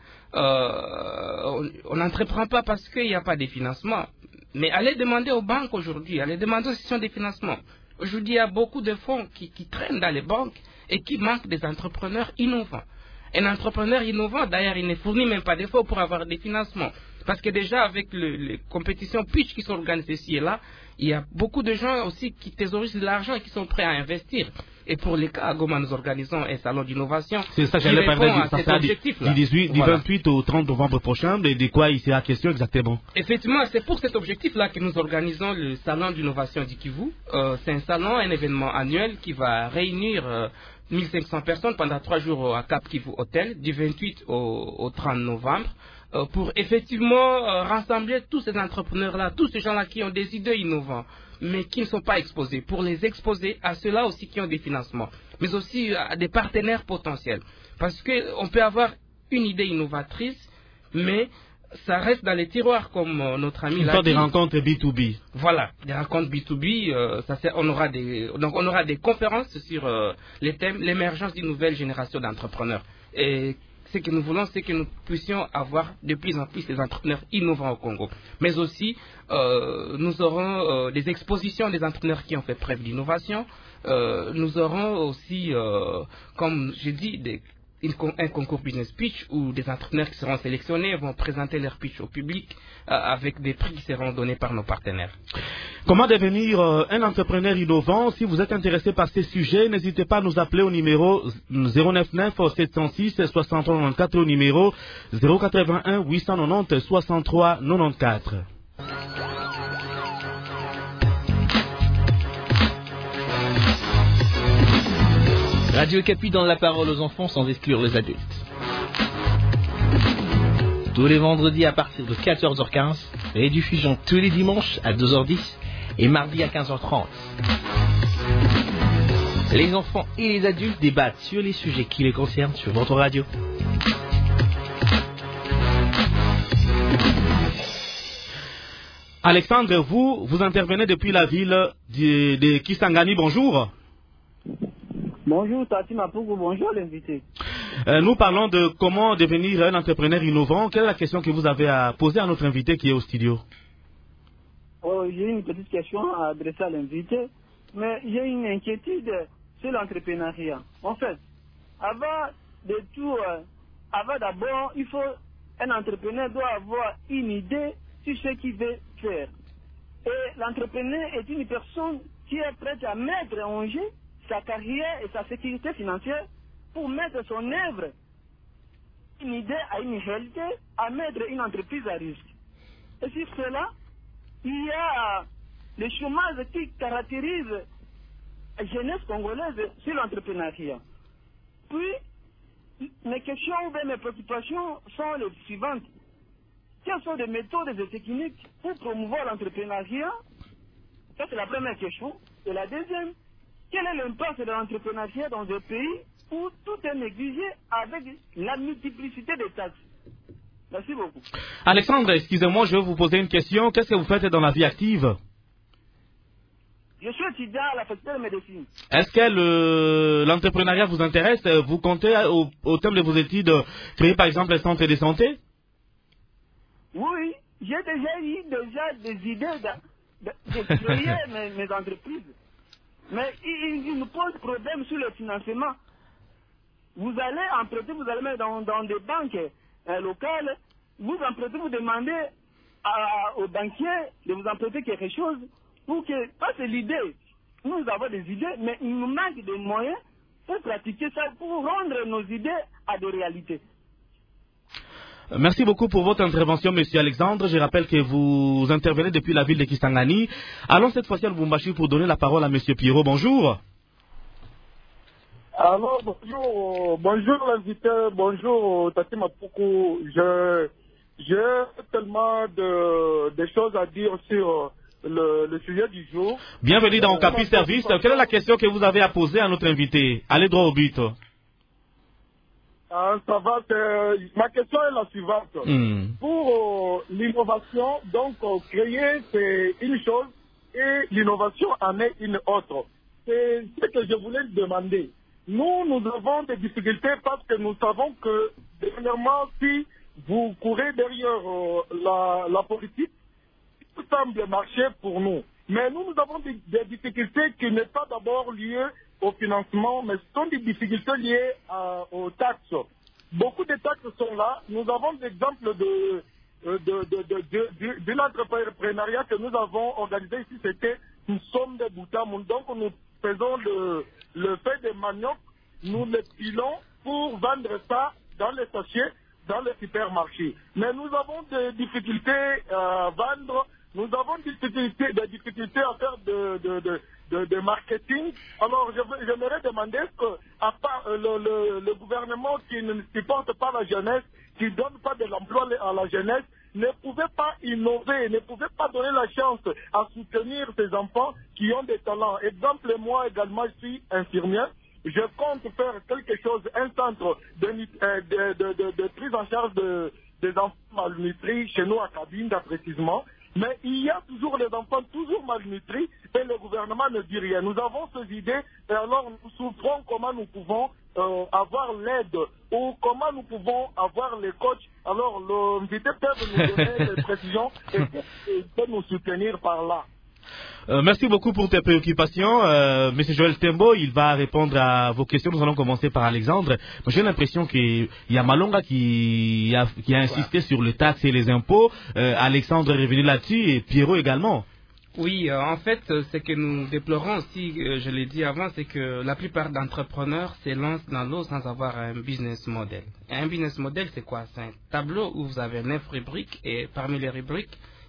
euh, on n'entreprend pas parce qu'il n'y a pas de financement. Mais allez demander aux banques aujourd'hui, allez demander aux institutions de financement. Aujourd'hui, il y a beaucoup de fonds qui, qui traînent dans les banques et qui manquent des entrepreneurs innovants. Un entrepreneur innovant, d'ailleurs, il ne fournit même pas d'efforts pour avoir des financements. Parce que déjà, avec le, les compétitions pitch qui sont organisées ici et là, il y a beaucoup de gens aussi qui thésaurisent de l'argent et qui sont prêts à investir. Et pour les cas, à Goma, nous organisons un salon d'innovation. C'est ça que qui j'allais répond parler à du, ça cet sera du, objectif-là. du dix-huit, du Voilà. vingt-huit au trente novembre prochain. Mais de quoi il sera question exactement? Effectivement, c'est pour cet objectif-là que nous organisons le salon d'innovation du Kivu. Euh, c'est un salon, un événement annuel qui va réunir euh, mille cinq cents personnes pendant trois jours à Cap Kivu Hotel, du vingt-huit au, au trente novembre, euh, pour effectivement euh, rassembler tous ces entrepreneurs-là, tous ces gens-là qui ont des idées innovantes, mais qui ne sont pas exposés, pour les exposer à ceux-là aussi qui ont des financements, mais aussi à des partenaires potentiels. Parce qu'on peut avoir une idée innovatrice, mais ça reste dans les tiroirs, comme euh, notre ami Une l'a sorte dit. de rencontre B deux B. Voilà, des rencontres B deux B. euh, ça c'est- on aura des, donc on aura des conférences sur euh, les thèmes, l'émergence d'une nouvelle génération d'entrepreneurs. Et ce que nous voulons, c'est que nous puissions avoir de plus en plus des entrepreneurs innovants au Congo. Mais aussi, euh, nous aurons euh, des expositions des entrepreneurs qui ont fait preuve d'innovation. Euh, nous aurons aussi, euh, comme j'ai dit, des une con- un concours business pitch où des entrepreneurs qui seront sélectionnés vont présenter leur pitch au public euh, avec des prix qui seront donnés par nos partenaires. Comment devenir euh, un entrepreneur innovant? Si vous êtes intéressé par ces sujets, n'hésitez pas à nous appeler au numéro zéro neuf neuf sept zéro six soixante-trois quatre-vingt-quatorze, au numéro zéro quatre-vingt-un huit cent quatre-vingt-dix soixante-trois quatre-vingt-quatorze. Radio Okapi donne la parole aux enfants sans exclure les adultes. Tous les vendredis à partir de quatorze heures quinze, rediffusion tous les dimanches à douze heures dix et mardi à quinze heures trente. Les enfants et les adultes débattent sur les sujets qui les concernent sur votre radio. Alexandre, vous, vous intervenez depuis la ville de, de Kisangani. Bonjour. Bonjour Tati Mapuku, bonjour l'invité. Euh, nous parlons de comment devenir un entrepreneur innovant. Quelle est la question que vous avez à poser à notre invité qui est au studio? Oh, j'ai une petite question à adresser à l'invité, mais j'ai une inquiétude sur l'entrepreneuriat. En fait, avant de tout, euh, avant d'abord, il faut, un entrepreneur doit avoir une idée sur ce qu'il veut faire. Et l'entrepreneur est une personne qui est prête à mettre en jeu sa carrière et sa sécurité financière pour mettre son œuvre, une idée à une réalité, à mettre une entreprise à risque. Et sur cela, il y a le chômage qui caractérise la jeunesse congolaise sur l'entrepreneuriat. Puis, mes questions ou mes préoccupations sont les suivantes. Quelles sont les méthodes et techniques pour promouvoir l'entrepreneuriat? Ça, c'est la première question. Et la deuxième, quel est l'impact de l'entrepreneuriat dans un pays où tout est négligé avec la multiplicité des taxes? Merci beaucoup. Alexandre, excusez-moi, je vais vous poser une question. Qu'est-ce que vous faites dans la vie active? Je suis étudiant à la faculté de médecine. Est-ce que le, l'entrepreneuriat vous intéresse? Vous comptez au, au terme de vos études créer par exemple un centre de santé? Oui, j'ai déjà eu déjà des idées de, de, de créer mes, mes entreprises. Mais il, il nous pose problème sur le financement. Vous allez emprunter, vous allez mettre dans, dans des banques euh, locales, vous empruntez, vous demandez à, aux banquiers de vous emprunter quelque chose pour que, parce que l'idée, nous avons des idées, mais il nous manque des moyens pour pratiquer ça, pour rendre nos idées à des réalités. Merci beaucoup pour votre intervention, Monsieur Alexandre. Je rappelle que vous intervenez depuis la ville de Kisangani. Allons cette fois-ci à Lubumbashi pour donner la parole à Monsieur Pierrot. Bonjour. Alors, bonjour, bonjour l'invité, bonjour Tati Mapuku. Je, j'ai tellement de, de choses à dire sur le, le sujet du jour. Bienvenue dans Okapi Service. Quelle est la question que vous avez à poser à notre invité? Allez droit au but. Ah, ça va, ma question est la suivante. Mm. Pour euh, l'innovation, donc euh, créer c'est une chose et l'innovation en est une autre. C'est ce que je voulais demander. Nous, nous avons des difficultés parce que nous savons que, dernièrement, si vous courez derrière euh, la, la politique, tout semble marcher pour nous. Mais nous, nous avons des, des difficultés qui n'est pas d'abord liées au financement, mais ce sont des difficultés liées à, aux taxes. Beaucoup de taxes sont là. Nous avons des exemples de, de, de, de, de, de, de l'entrepreneuriat que nous avons organisé ici. C'était une somme de boutamoun. Donc, nous faisons le, le fait de manioc, nous le pilons pour vendre ça dans les sachets, dans les supermarchés. Mais nous avons des difficultés à vendre. Nous avons des difficultés, des difficultés à faire de, de, de, de, de marketing. Alors, je, j'aimerais demander que, à part euh, le, le, le gouvernement qui ne supporte pas la jeunesse, qui ne donne pas de l'emploi à la jeunesse, ne pouvait pas innover, ne pouvait pas donner la chance à soutenir ces enfants qui ont des talents. Exemple, moi également, je suis infirmière. Je compte faire quelque chose, un centre de, de, de, de, de prise en charge de, des enfants malnutris chez nous à Cabinda précisément. Mais il y a toujours les enfants toujours malnutris et le gouvernement ne dit rien. Nous avons ces idées et alors nous souffrons comment nous pouvons euh, avoir l'aide ou comment nous pouvons avoir les coachs. Alors l'invité peut nous donner des précisions et, et peut nous soutenir par là. Euh, merci beaucoup pour tes préoccupations. Euh, Monsieur Joël Tembo, il va répondre à vos questions. Nous allons commencer par Alexandre. J'ai l'impression qu'il y a Malonga qui a, qui a insisté ouais. sur les taxes et les impôts. Euh, Alexandre est revenu là-dessus et Pierrot également. Oui, euh, en fait, ce que nous déplorons aussi, euh, je l'ai dit avant, c'est que la plupart d'entrepreneurs se lancent dans l'eau sans avoir un business model. Et un business model, c'est quoi? C'est un tableau où vous avez neuf rubriques et parmi les rubriques,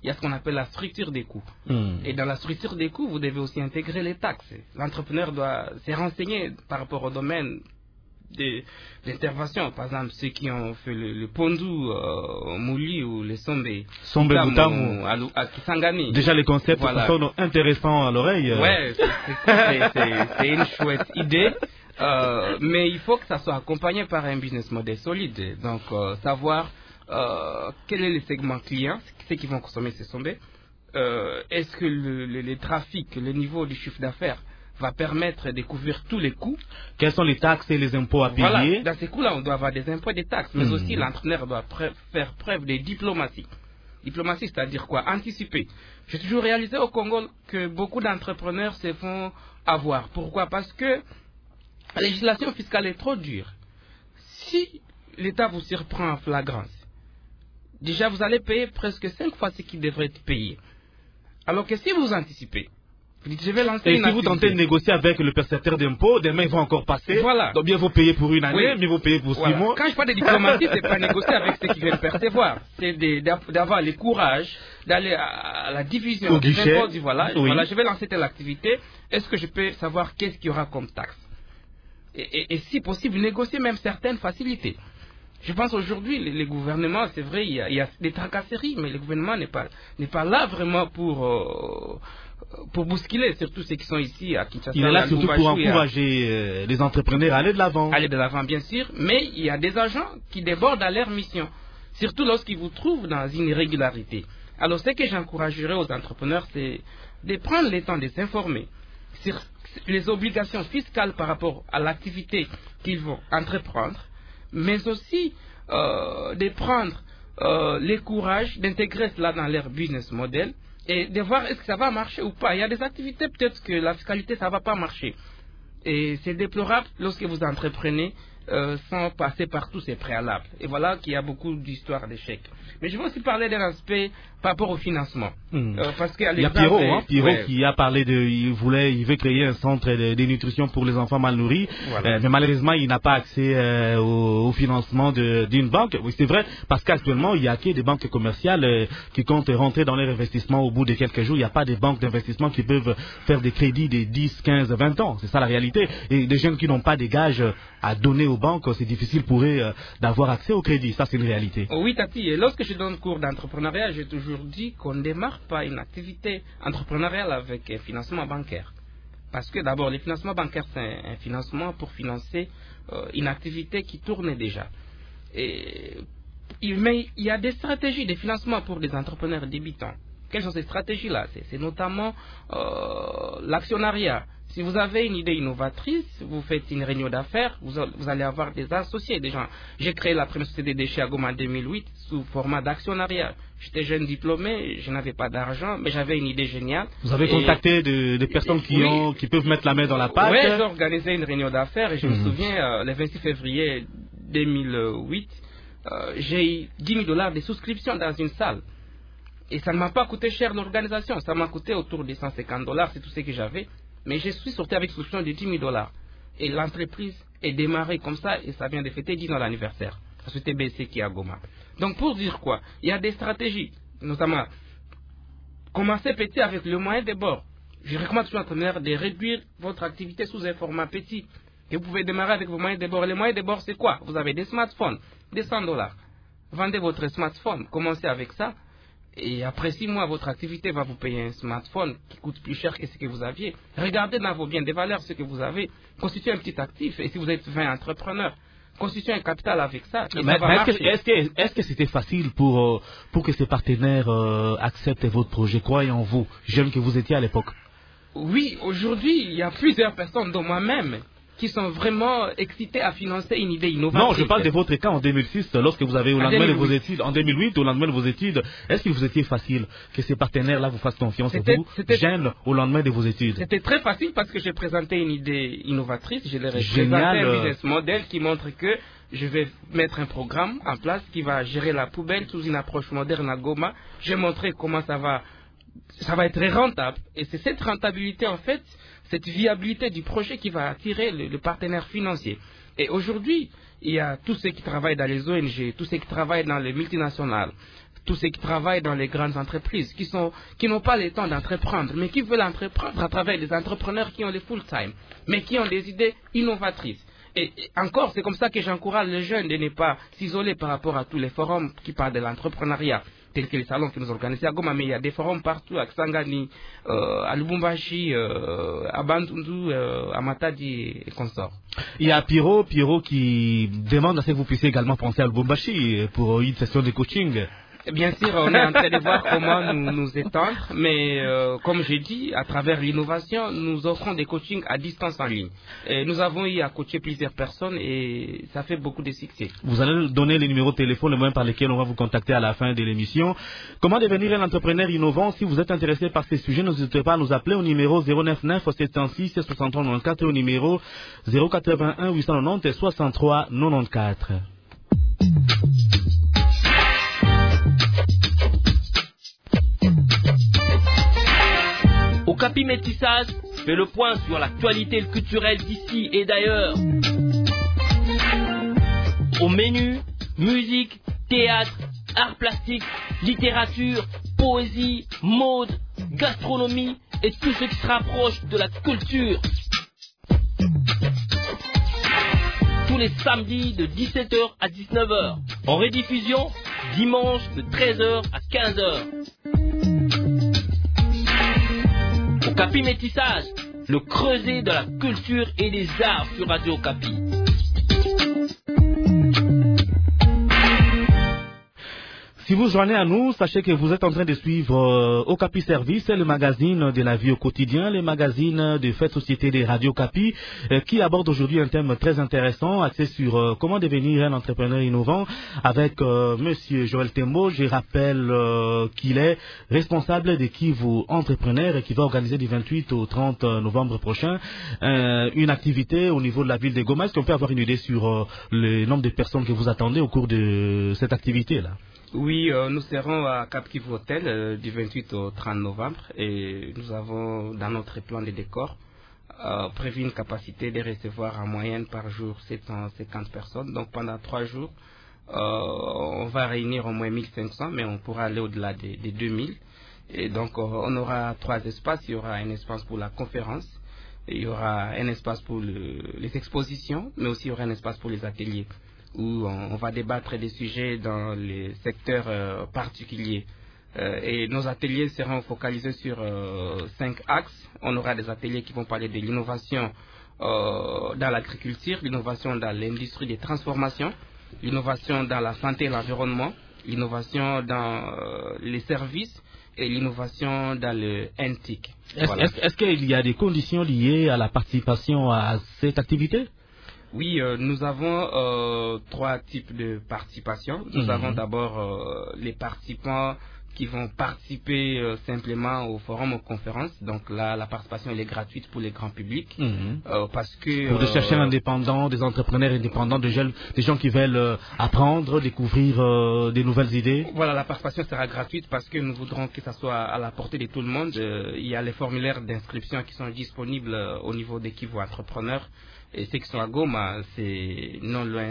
il y a ce qu'on appelle la structure des coûts. Mmh. Et dans la structure des coûts, vous devez aussi intégrer les taxes. L'entrepreneur doit se renseigner par rapport au domaine d'intervention. Par exemple, ceux qui ont fait le, le pondu euh, au Mouli ou les Sombe. Sombe Boutamu. À, à Kisangani. Déjà, les concepts voilà. sont intéressants à l'oreille. Ouais, c'est une chouette idée. Euh, mais il faut que ça soit accompagné par un business model solide. Donc, euh, savoir euh, quel est le segment client, ceux qui vont consommer ces Sombe. Euh, Est-ce que le, le, le trafic, le niveau du chiffre d'affaires va permettre de couvrir tous les coûts. Quels sont les taxes et les impôts à payer? Voilà, dans ces coûts-là, on doit avoir des impôts et des taxes, mais mmh. aussi l'entrepreneur doit pré faire preuve de diplomatie. Diplomatie, c'est-à-dire quoi? Anticiper. J'ai toujours réalisé au Congo que beaucoup d'entrepreneurs se font avoir. Pourquoi? Parce que la législation fiscale est trop dure. Si l'État vous surprend en flagrance, déjà vous allez payer presque cinq fois ce qui devrait être payé. Alors que si vous anticipez, je vais lancer et une si vous tentez de négocier avec le percepteur d'impôts, demain ils vont encore passer. Voilà. Donc bien vous payez pour une année, oui. mais vous payez pour voilà. six mois. Quand je parle de diplomatie, c'est pas négocier avec ceux qui viennent percevoir. C'est d'avoir le courage d'aller à la division au des guichet. impôts du voilà. Oui. Voilà, je vais lancer telle activité. Est-ce que je peux savoir qu'est-ce qu'il y aura comme taxe et, et, et si possible, négocier même certaines facilités. Je pense aujourd'hui, les, les gouvernements, c'est vrai, il y, a, il y a des tracasseries, mais le gouvernement n'est pas, n'est pas là vraiment pour... Euh, pour bousculer surtout ceux qui sont ici à Kinshasa. Il est là surtout pour encourager euh, les entrepreneurs à aller de l'avant. Aller de l'avant, bien sûr, mais il y a des agents qui débordent à leur mission, surtout lorsqu'ils vous trouvent dans une irrégularité. Alors, ce que j'encouragerais aux entrepreneurs, c'est de prendre le temps de s'informer sur les obligations fiscales par rapport à l'activité qu'ils vont entreprendre, mais aussi euh, de prendre euh, le courage d'intégrer cela dans leur business model et de voir est-ce que ça va marcher ou pas. Il y a des activités, peut-être que la fiscalité, ça ne va pas marcher. Et c'est déplorable lorsque vous entreprenez euh, sans passer par tous ces préalables. Et voilà qu'il y a beaucoup d'histoires d'échecs. Mais je veux aussi parler d'un aspect par rapport au financement. Mmh. Euh, parce il y a Pierrot, hein, Pierrot ouais. qui a parlé de, il voulait, il veut créer un centre de, de nutrition pour les enfants mal nourris, voilà. euh, mais malheureusement il n'a pas accès euh, au, au financement d'une banque. Oui, c'est vrai, parce qu'actuellement il y a que des banques commerciales euh, qui comptent rentrer dans leur investissement au bout de quelques jours. Il n'y a pas de banques d'investissement qui peuvent faire des crédits de dix, quinze, vingt ans. C'est ça la réalité. Et des jeunes qui n'ont pas des gages à donner aux banques, c'est difficile pour eux euh, d'avoir accès au crédit. Ça c'est une réalité. Oui, Tati, et lorsque je donne cours d'entrepreneuriat, j'ai toujours dit qu'on ne démarre pas une activité entrepreneuriale avec un financement bancaire. Parce que d'abord, le financement bancaire, c'est un, un financement pour financer euh, une activité qui tourne déjà. Et, mais il y a des stratégies de financement pour des entrepreneurs débutants. Quelles sont ces stratégies-là? C'est notamment euh, l'actionnariat. Si vous avez une idée innovatrice, vous faites une réunion d'affaires, vous, vous allez avoir des associés, des gens. J'ai créé la première société de déchets à Goma en deux mille huit sous format d'actionnariat. J'étais jeune diplômé, je n'avais pas d'argent, mais j'avais une idée géniale. Vous avez et contacté des de personnes qui, oui, ont, qui peuvent mettre la main dans la pâte? Oui, j'ai organisé une réunion d'affaires et je mmh. me souviens, euh, le vingt-six février deux mille huit, euh, j'ai eu dix mille dollars de souscription dans une salle. Et ça ne m'a pas coûté cher l'organisation, ça m'a coûté autour de cent cinquante dollars, c'est tout ce que j'avais. Mais je suis sorti avec une souscription de dix mille dollars. Et l'entreprise est démarrée comme ça et ça vient de fêter dix ans l'anniversaire. La société B C qui est à Goma. Donc pour dire quoi? Il y a des stratégies, notamment commencer petit avec le moyen de bord. Je recommande toujours aux entrepreneurs de réduire votre activité sous un format petit. Et vous pouvez démarrer avec vos moyens de bord. Les moyens de bord, c'est quoi? Vous avez des smartphones, des cent dollars. Vendez votre smartphone, commencez avec ça. Et après six mois, votre activité va vous payer un smartphone qui coûte plus cher que ce que vous aviez. Regardez dans vos biens de valeur ce que vous avez. Constituez un petit actif. Et si vous êtes vingt entrepreneurs, constituez un capital avec ça. Et mais ça va est-ce que est-ce que est-ce que c'était facile pour euh, pour que ces partenaires euh, acceptent votre projet? Croyez en vous, jeunes que vous étiez à l'époque. Oui, aujourd'hui, il y a plusieurs personnes, dont moi-même, qui sont vraiment excités à financer une idée innovative. Non, je parle de votre cas en deux mille six, lorsque vous avez, au lendemain de vos études, en deux mille huit, au lendemain de vos études, est-ce qu'il vous était facile que ces partenaires-là vous fassent confiance, vous, jeunes, au lendemain de vos études? C'était très facile parce que j'ai présenté une idée innovatrice, je leur ai présenté un business model qui montre que je vais mettre un programme en place qui va gérer la poubelle sous une approche moderne à Goma. J'ai montré comment ça va, ça va être rentable. Et c'est cette rentabilité, en fait, cette viabilité du projet qui va attirer le, le partenaire financier. Et aujourd'hui, il y a tous ceux qui travaillent dans les O N G, tous ceux qui travaillent dans les multinationales, tous ceux qui travaillent dans les grandes entreprises, qui sont, qui n'ont pas le temps d'entreprendre, mais qui veulent entreprendre à travers des entrepreneurs qui ont les full-time, mais qui ont des idées innovatrices. Et, et encore, c'est comme ça que j'encourage les jeunes de ne pas s'isoler par rapport à tous les forums qui parlent de l'entrepreneuriat, tels que les salons que nous organisons à Goma, mais il y a des forums partout, à Kisangani, euh, à Lubumbashi, euh, à Bandundu, euh, à Matadi et consorts. Il y a Pierrot, Pierrot qui demande à ce que vous puissiez également penser à Lubumbashi pour une session de coaching. Bien sûr, on est en train de voir comment nous, nous étendre, mais euh, comme j'ai dit, à travers l'innovation, nous offrons des coachings à distance en ligne. Et nous avons eu à coacher plusieurs personnes et ça fait beaucoup de succès. Vous allez donner les numéros de téléphone, les moyens par lesquels on va vous contacter à la fin de l'émission. Comment devenir un entrepreneur innovant? Si vous êtes intéressé par ces sujets, n'hésitez pas à nous appeler au numéro zéro neuf neuf sept cent six soixante-trois quatre-vingt-quatre et au numéro zéro quatre-vingt-un huit cent quatre-vingt-dix soixante-trois quatre-vingt-quatre. Okapi Métissage fait le point sur l'actualité culturelle d'ici et d'ailleurs. Au menu, musique, théâtre, arts plastiques, littérature, poésie, mode, gastronomie et tout ce qui se rapproche de la culture. Tous les samedis de dix-sept heures à dix-neuf heures. En rediffusion, dimanche de treize heures à quinze heures. Okapi Métissage, le creuset de la culture et des arts sur Radio Okapi. Si vous joignez à nous, sachez que vous êtes en train de suivre euh, Okapi Service, le magazine de la vie au quotidien, le magazine de Faits Société des Radio Okapi, euh, qui aborde aujourd'hui un thème très intéressant, axé sur euh, comment devenir un entrepreneur innovant, avec euh, Monsieur Joël Tembo. Je rappelle euh, qu'il est responsable d'Equivo Entrepreneur et qui va organiser du vingt-huit au trente novembre prochain euh, une activité au niveau de la ville de Goma. Est-ce qu'on peut avoir une idée sur euh, le nombre de personnes que vous attendez au cours de cette activité-là? Oui, euh, nous serons à Cap Kivu Hotel euh, du vingt-huit au trente novembre et nous avons dans notre plan de décor euh, prévu une capacité de recevoir en moyenne par jour sept cent cinquante personnes. Donc pendant trois jours, euh, on va réunir au moins mille cinq cents, mais on pourra aller au-delà des, des deux mille. Et donc euh, on aura trois espaces. Il y aura un espace pour la conférence, il y aura un espace pour le, les expositions, mais aussi il y aura un espace pour les ateliers, où on, on va débattre des sujets dans les secteurs euh, particuliers. Euh, et nos ateliers seront focalisés sur euh, cinq axes. On aura des ateliers qui vont parler de l'innovation euh, dans l'agriculture, l'innovation dans l'industrie des transformations, l'innovation dans la santé et l'environnement, l'innovation dans euh, les services et l'innovation dans le N T I C. Est-ce, Voilà. est-ce, est-ce qu'il y a des conditions liées à la participation à cette activité? Oui, euh, nous avons euh, trois types de participation. Nous Mmh. avons d'abord euh, les participants qui vont participer euh, simplement au forum, aux conférences. Donc là, la participation elle est gratuite pour les grands publics. Mmh. euh, parce que Pour des euh, chercheurs indépendants, des entrepreneurs indépendants, des gens, des gens qui veulent euh, apprendre, découvrir euh, des nouvelles idées. Voilà, la participation sera gratuite parce que nous voudrons que ça soit à la portée de tout le monde. Euh, il y a les formulaires d'inscription qui sont disponibles euh, au niveau d'Equivo Entrepreneurs. Et ceux qui sont à Goma, c'est non loin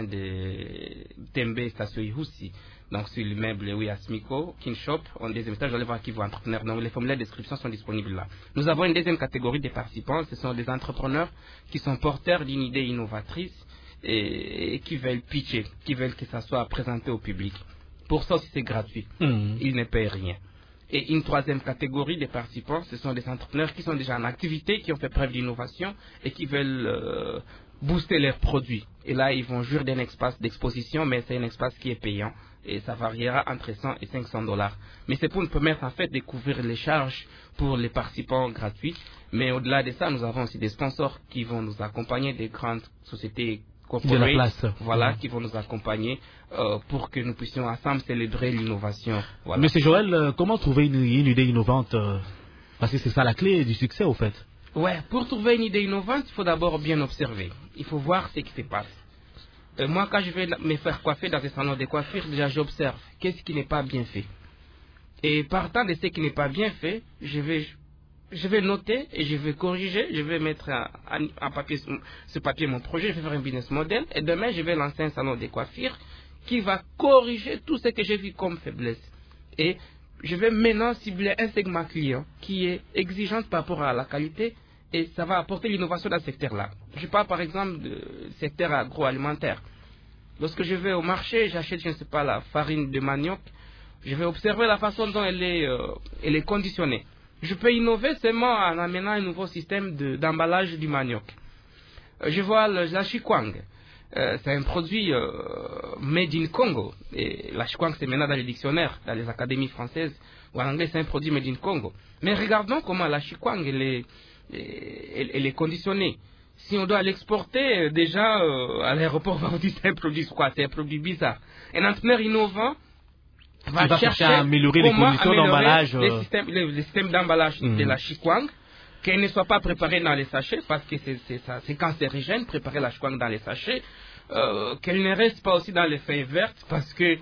de Tembe, Station Ihusi. Donc sur l'immeuble, oui, à Smiko, Kinshop, en deuxième étage, vous allez voir Equivo Entrepreneurs. Donc les formulaires d'inscription sont disponibles là. Nous avons une deuxième catégorie de participants, ce sont des entrepreneurs qui sont porteurs d'une idée innovatrice et, et qui veulent pitcher, qui veulent que ça soit présenté au public. Pour ça aussi c'est gratuit, Mmh. ils ne payent rien. Et une troisième catégorie des participants, ce sont des entrepreneurs qui sont déjà en activité, qui ont fait preuve d'innovation et qui veulent euh, booster leurs produits. Et là, ils vont jouir d'un espace d'exposition, mais c'est un espace qui est payant et ça variera entre cent et cinq cents dollars. Mais c'est pour nous permettre en fait de couvrir les charges pour les participants gratuits. Mais au-delà de ça, nous avons aussi des sponsors qui vont nous accompagner, des grandes sociétés De la place. voilà, Mmh. qui vont nous accompagner euh, pour que nous puissions ensemble célébrer l'innovation. Voilà. Monsieur Joël, euh, comment trouver une, une idée innovante euh, Parce que c'est ça la clé du succès, au fait. Ouais, pour trouver une idée innovante, il faut d'abord bien observer. Il faut voir ce qui se passe. Euh, moi, quand je vais me faire coiffer dans un salon de coiffure, déjà j'observe qu'est-ce qui n'est pas bien fait. Et partant de ce qui n'est pas bien fait, je vais, je vais noter et je vais corriger, je vais mettre en, en papier, ce papier mon projet, je vais faire un business model et demain je vais lancer un salon de coiffure qui va corriger tout ce que j'ai vu comme faiblesse. Et je vais maintenant cibler un segment client qui est exigeante par rapport à la qualité et ça va apporter l'innovation dans ce secteur-là. Je parle par exemple du secteur agroalimentaire. Lorsque je vais au marché, j'achète, je ne sais pas, la farine de manioc, je vais observer la façon dont elle est, euh, elle est conditionnée. Je peux innover seulement en amenant un nouveau système d'emballage du manioc. Euh, je vois le, la chikwang. Euh, c'est un produit euh, made in Congo. Et la chikwang, c'est maintenant dans les dictionnaires, dans les académies françaises, ou en anglais, c'est un produit made in Congo. Mais regardons comment la chikwang, elle est, elle, elle est conditionnée. Si on doit l'exporter, déjà, euh, à l'aéroport, on va dire c'est un produit quoi, c'est un produit bizarre. Un entraîneur innovant va, va chercher à améliorer les conditions d'emballage. Les euh... systèmes, les, les systèmes d'emballage mmh. de la chikwang, qu'elle ne soit pas préparée dans les sachets, parce que c'est cancérigène, préparer la chikwang dans les sachets, euh, qu'elle ne reste pas aussi dans les feuilles vertes, parce que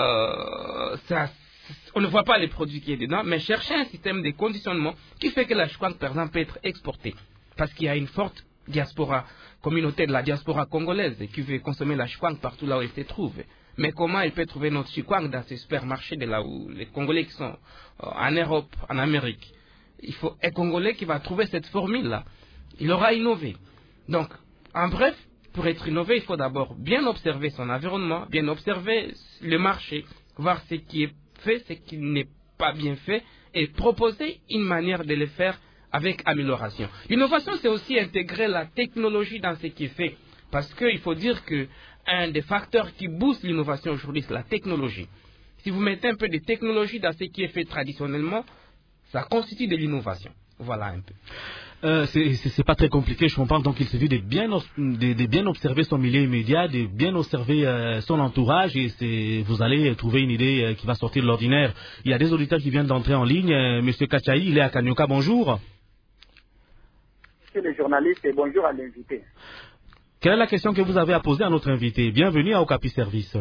euh, ça, on ne voit pas les produits qui sont dedans, mais chercher un système de conditionnement qui fait que la chikwang, par exemple, peut être exportée, parce qu'il y a une forte diaspora, communauté de la diaspora congolaise qui veut consommer la chikwang partout là où elle se trouve. Mais comment elle peut trouver notre chikwang dans ces supermarchés de là où les Congolais qui sont euh, en Europe, en Amérique? Il faut un Congolais qui va trouver cette formule-là. Il aura innové. Donc, en bref, pour être innové, il faut d'abord bien observer son environnement, bien observer le marché, voir ce qui est fait, ce qui n'est pas bien fait, et proposer une manière de le faire avec amélioration. L'innovation, c'est aussi intégrer la technologie dans ce qui est fait. Parce qu'il faut dire qu'un des facteurs qui booste l'innovation aujourd'hui, c'est la technologie. Si vous mettez un peu de technologie dans ce qui est fait traditionnellement, ça constitue de l'innovation. Voilà un peu. Euh, c'est pas très compliqué, je comprends. Donc il suffit de bien, de, de bien observer son milieu immédiat, de bien observer euh, son entourage et vous allez trouver une idée euh, qui va sortir de l'ordinaire. Il y a des auditeurs qui viennent d'entrer en ligne. Euh, Monsieur Kachaï, il est à Kanyoka, bonjour. Monsieur le journaliste et bonjour à l'invité. Quelle est la question que vous avez à poser à notre invité? Bienvenue à Okapi Service.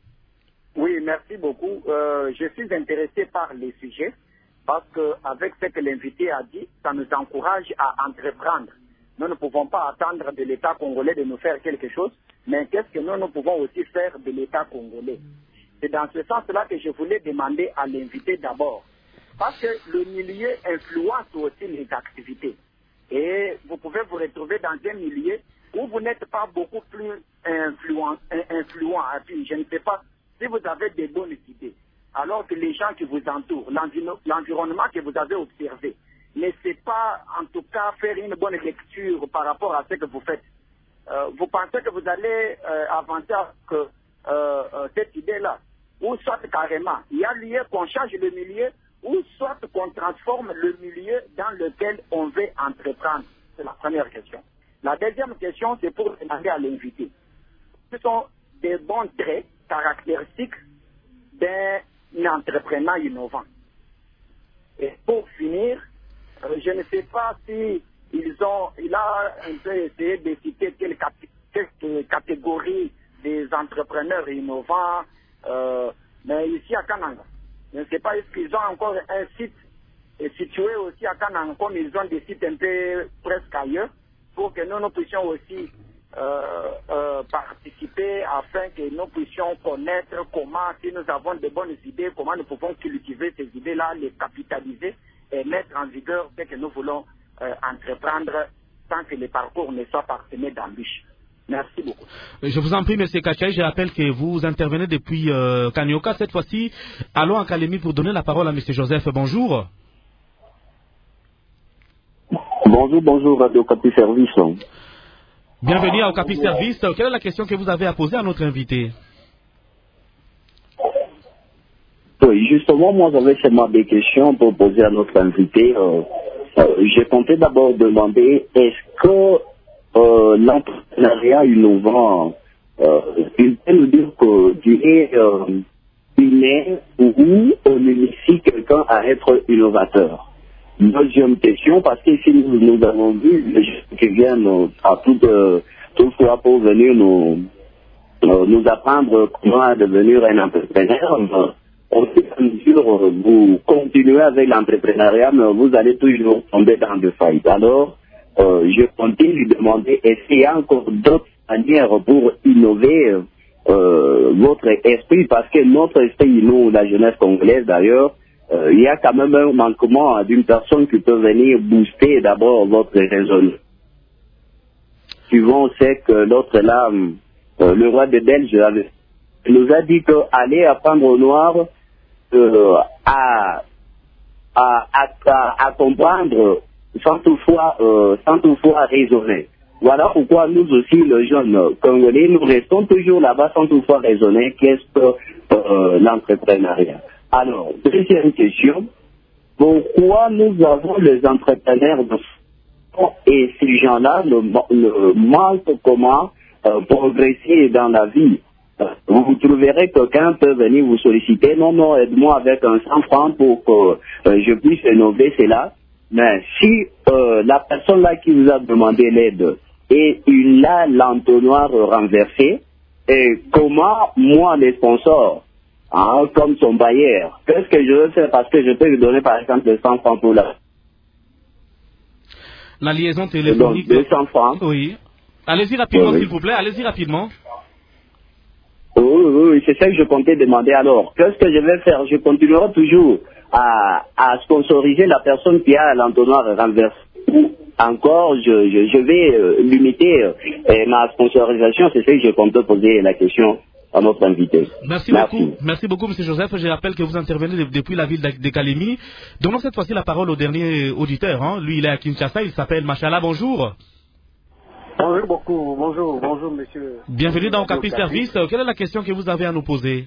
Oui, merci beaucoup. Euh, je suis intéressé par les sujets parce qu'avec ce que l'invité a dit, ça nous encourage à entreprendre. Nous ne pouvons pas attendre de l'État congolais de nous faire quelque chose, mais qu'est-ce que nous, nous pouvons aussi faire de l'État congolais? C'est dans ce sens-là que je voulais demander à l'invité d'abord. Parce que le milieu influence aussi les activités. Et vous pouvez vous retrouver dans un milieu où vous n'êtes pas beaucoup plus influent, influent. Je ne sais pas si vous avez des bonnes idées. Alors que les gens qui vous entourent, l'environnement que vous avez observé, ne sait pas en tout cas faire une bonne lecture par rapport à ce que vous faites. Euh, vous pensez que vous allez euh, avancer avec euh, euh, cette idée-là, ou soit carrément, il y a lieu qu'on change le milieu, ou soit qu'on transforme le milieu dans lequel on veut entreprendre. C'est la première question. La deuxième question, c'est pour demander à l'invité. Ce sont des bons traits caractéristiques d'un entrepreneur innovant. Et pour finir, euh, je ne sais pas si ils ont, il a un peu essayé de citer quelques, quelques catégories des entrepreneurs innovants, euh, mais ici à Kananga. Je ne sais pas, est-ce qu'ils ont encore un site situé aussi à Kananga, comme ils ont des sites un peu presque ailleurs, pour que nous, nous puissions aussi euh, euh, participer afin que nous puissions connaître comment, si nous avons de bonnes idées, comment nous pouvons cultiver ces idées-là, les capitaliser et mettre en vigueur ce que nous voulons euh, entreprendre sans que les parcours ne soient parsemés d'embûches. Merci beaucoup. Je vous en prie, M. Kachaï, je rappelle que vous intervenez depuis euh, Kanyoka. Cette fois-ci, allons à Kalemi pour donner la parole à M. Joseph. Bonjour. Bonjour, bonjour, Radio Okapi Service. Bienvenue à Okapi Service. Quelle est la question que vous avez à poser à notre invité? Oui, justement, moi j'avais seulement des questions pour poser à notre invité. Euh, euh, J'ai tenté d'abord de demander, est-ce que euh, l'entrepreneuriat innovant, euh, il peut nous dire que tu es euh, humain ou on initie quelqu'un à être innovateur? Deuxième question, parce que si nous, nous avons vu les gens qui viennent à toute, euh, toute fois pour venir nous, euh, nous apprendre comment devenir un entrepreneur, au fur et à mesure, vous continuez avec l'entrepreneuriat, mais vous allez toujours tomber dans des failles. Alors, euh, je continue de lui demander, est-ce qu'il y a encore d'autres manières pour innover euh, votre esprit, parce que notre esprit, nous, la jeunesse congolaise d'ailleurs, euh, il y a quand même un manquement d'une personne qui peut venir booster d'abord votre raisonnement. Souvent, on sait que l'autre là, euh, le roi des Belges, nous a dit qu'aller apprendre au noir euh, à, à, à, à comprendre sans toutefois, euh, sans toutefois raisonner. Voilà pourquoi nous aussi, les jeunes Congolais, nous restons toujours là-bas sans toutefois raisonner qu'est-ce que euh, l'entrepreneuriat. Alors, deuxième question, pourquoi nous avons les entrepreneurs de et ces gens-là ne, ne manquent comment euh, progresser dans la vie? euh, Vous trouverez que quelqu'un peut venir vous solliciter, non, non, aide-moi avec un cent francs pour que euh, je puisse innover cela. Mais si euh, la personne là qui vous a demandé l'aide et il a l'entonnoir renversé, et comment moi, les sponsors, hein, comme son bailleur, qu'est-ce que je veux faire? Parce que je peux lui donner par exemple le cent francs pour la... La liaison téléphonique... Donc, deux cents francs. Oui. Allez-y rapidement, oui, s'il vous plaît, allez-y rapidement. Oui, oui, oui, c'est ça que je comptais demander. Alors, qu'est-ce que je vais faire? Je continuerai toujours à, à sponsoriser la personne qui a l'entonnoir renversé. Encore, je, je, je vais euh, limiter euh, ma sponsorisation. C'est ça que je comptais poser la question à notre invité. Merci, Merci. beaucoup. Merci beaucoup, M. Joseph. Je rappelle que vous intervenez de, depuis la ville de Kalemi. Donnons cette fois-ci la parole au dernier auditeur. Hein. Lui, il est à Kinshasa. Il s'appelle Machala. Bonjour. Bonjour beaucoup. Bonjour, bonjour, monsieur. Bienvenue dans Okapi Service. Quelle est la question que vous avez à nous poser?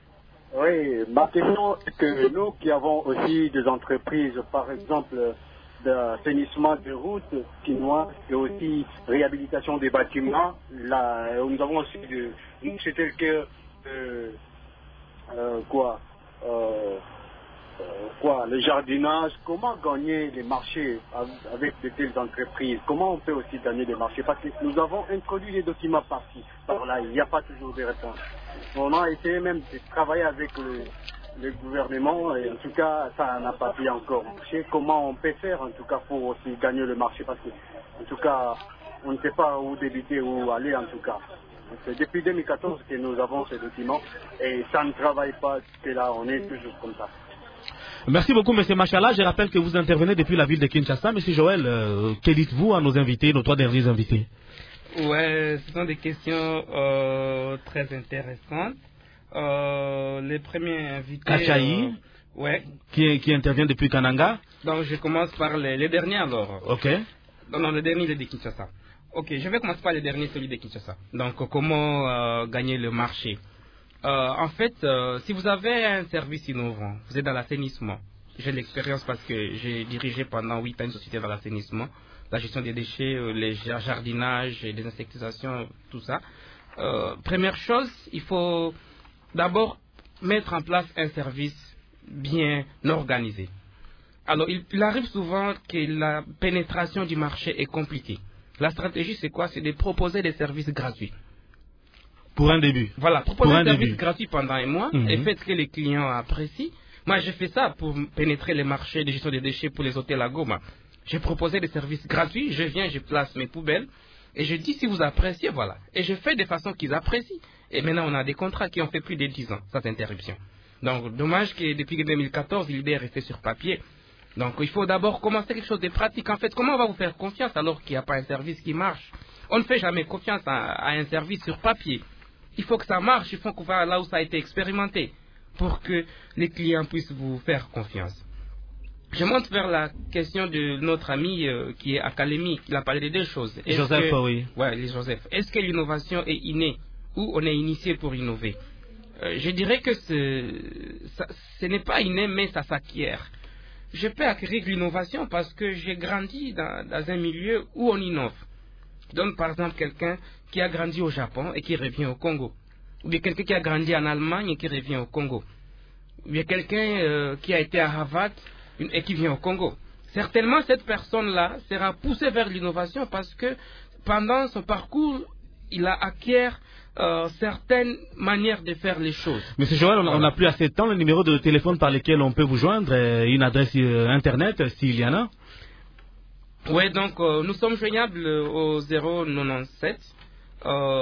Oui, ma question est que nous qui avons aussi des entreprises, par exemple, d'assainissement des routes, quinoa, et aussi réhabilitation des bâtiments, là, nous avons aussi de, c'est tel que, euh, euh, quoi, euh, euh, quoi, le jardinage, comment gagner les marchés avec de telles entreprises? Comment on peut aussi gagner des marchés? Parce que nous avons introduit des documents par-ci, par-là, il n'y a pas toujours de réponses. On a essayé même de travailler avec le, le gouvernement et en tout cas, ça n'a pas pu encore marcher. Comment on peut faire en tout cas pour aussi gagner le marché? Parce que, en tout cas, on ne sait pas où débuter, où aller en tout cas. C'est depuis deux mille quatorze que nous avons ces documents et ça ne travaille pas, que là on est toujours comme ça. Merci beaucoup, M. Machala. Je rappelle que vous intervenez depuis la ville de Kinshasa. M. Joël, euh, que dites-vous à nos invités, nos trois derniers invités? Ouais, ce sont des questions euh, très intéressantes. Euh, les premiers invités... Achaï, euh, ouais. qui, qui intervient depuis Kananga. Donc je commence par les, les derniers alors. Ok. Non, non, le dernier, il est de Kinshasa. Ok, je vais commencer par le dernier, celui de Kinshasa. Donc, comment euh, gagner le marché? euh, En fait, euh, si vous avez un service innovant, vous êtes dans l'assainissement. J'ai de l'expérience parce que j'ai dirigé pendant huit ans une société dans l'assainissement, la gestion des déchets, euh, les jardinages, les insectisations, tout ça. Euh, première chose, il faut d'abord mettre en place un service bien organisé. Alors, il, il arrive souvent que la pénétration du marché est compliquée. La stratégie, c'est quoi? C'est de proposer des services gratuits. Pour un début. Voilà, proposer pour un, un service début. gratuit pendant un mois mm-hmm. et faites que les clients apprécient. Moi, j'ai fait ça pour pénétrer les marchés de gestion des déchets pour les hôtels à Goma. J'ai proposé des services gratuits, je viens, je place mes poubelles et je dis si vous appréciez, voilà. Et je fais de façon qu'ils apprécient. Et maintenant, on a des contrats qui ont fait plus de dix ans, cette interruption. Donc, dommage que depuis deux mille quatorze, l'idée est restée sur papier. Donc, il faut d'abord commencer quelque chose de pratique. En fait, comment on va vous faire confiance alors qu'il n'y a pas un service qui marche? On ne fait jamais confiance à, à un service sur papier. Il faut que ça marche, il faut qu'on va là où ça a été expérimenté pour que les clients puissent vous faire confiance. Je monte vers la question de notre ami euh, qui est à Kalemi. Il a parlé de deux choses. Joseph, que, oui. Ouais, les Joseph. Est-ce que l'innovation est innée ou on est initié pour innover? euh, Je dirais que ce, ça, ce n'est pas inné, mais ça s'acquiert. Je peux acquérir l'innovation parce que j'ai grandi dans, dans un milieu où on innove. Je donne par exemple quelqu'un qui a grandi au Japon et qui revient au Congo. Ou bien quelqu'un qui a grandi en Allemagne et qui revient au Congo. Ou bien quelqu'un euh, qui a été à Harvard et qui vient au Congo. Certainement, cette personne-là sera poussée vers l'innovation parce que pendant son parcours, il a acquis euh, certaines manières de faire les choses. Monsieur Joël, on n'a plus assez de temps. Le numéro de téléphone par lequel on peut vous joindre, euh, une adresse euh, internet, s'il y en a. Oui, donc euh, nous sommes joignables au zéro neuf sept euh,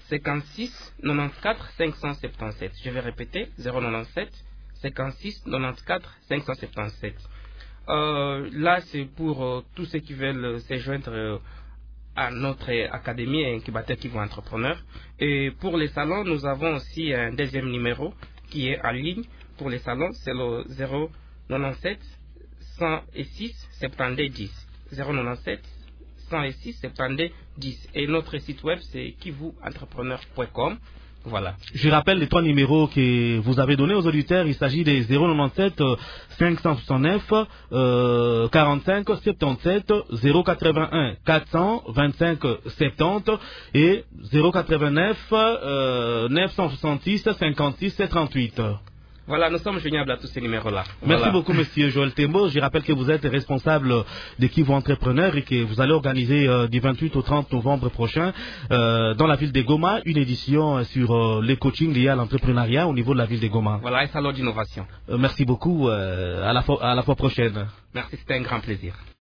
cinquante-six quatre-vingt-quatorze cinq cent soixante-dix-sept. Je vais répéter, zéro neuf sept cinquante-six quatre-vingt-quatorze cinq cent soixante-dix-sept. Euh, là, c'est pour euh, tous ceux qui veulent se joindre euh, à notre académie et incubateur qui vont entrepreneurs. Et pour les salons, nous avons aussi un deuxième numéro qui est en ligne. Pour les salons, c'est le zéro neuf sept cent six soixante-dix dix. zéro neuf sept cent six soixante-dix dix. Et notre site web, c'est kivu entrepreneur point com. Voilà. Je rappelle les trois numéros que vous avez donnés aux auditeurs. Il s'agit des zéro neuf sept cinq cent soixante-neuf euh, quarante-cinq soixante-dix-sept, zéro quatre-vingt-un quatre cent vingt-cinq soixante-dix et zéro quatre-vingt-neuf euh, neuf cent soixante-six cinquante-six trente-huit. Voilà, nous sommes joignables à tous ces numéros-là. Merci voilà. beaucoup, monsieur Joël Tembo. Je rappelle que vous êtes responsable de Kivu Entrepreneur et que vous allez organiser euh, du vingt-huit au trente novembre prochain euh, dans la ville de Goma une édition sur euh, les coachings liés à l'entrepreneuriat au niveau de la ville de Goma. Voilà, un salon d'innovation. Euh, merci beaucoup. Euh, à la fois, à la fois prochaine. Merci, c'était un grand plaisir.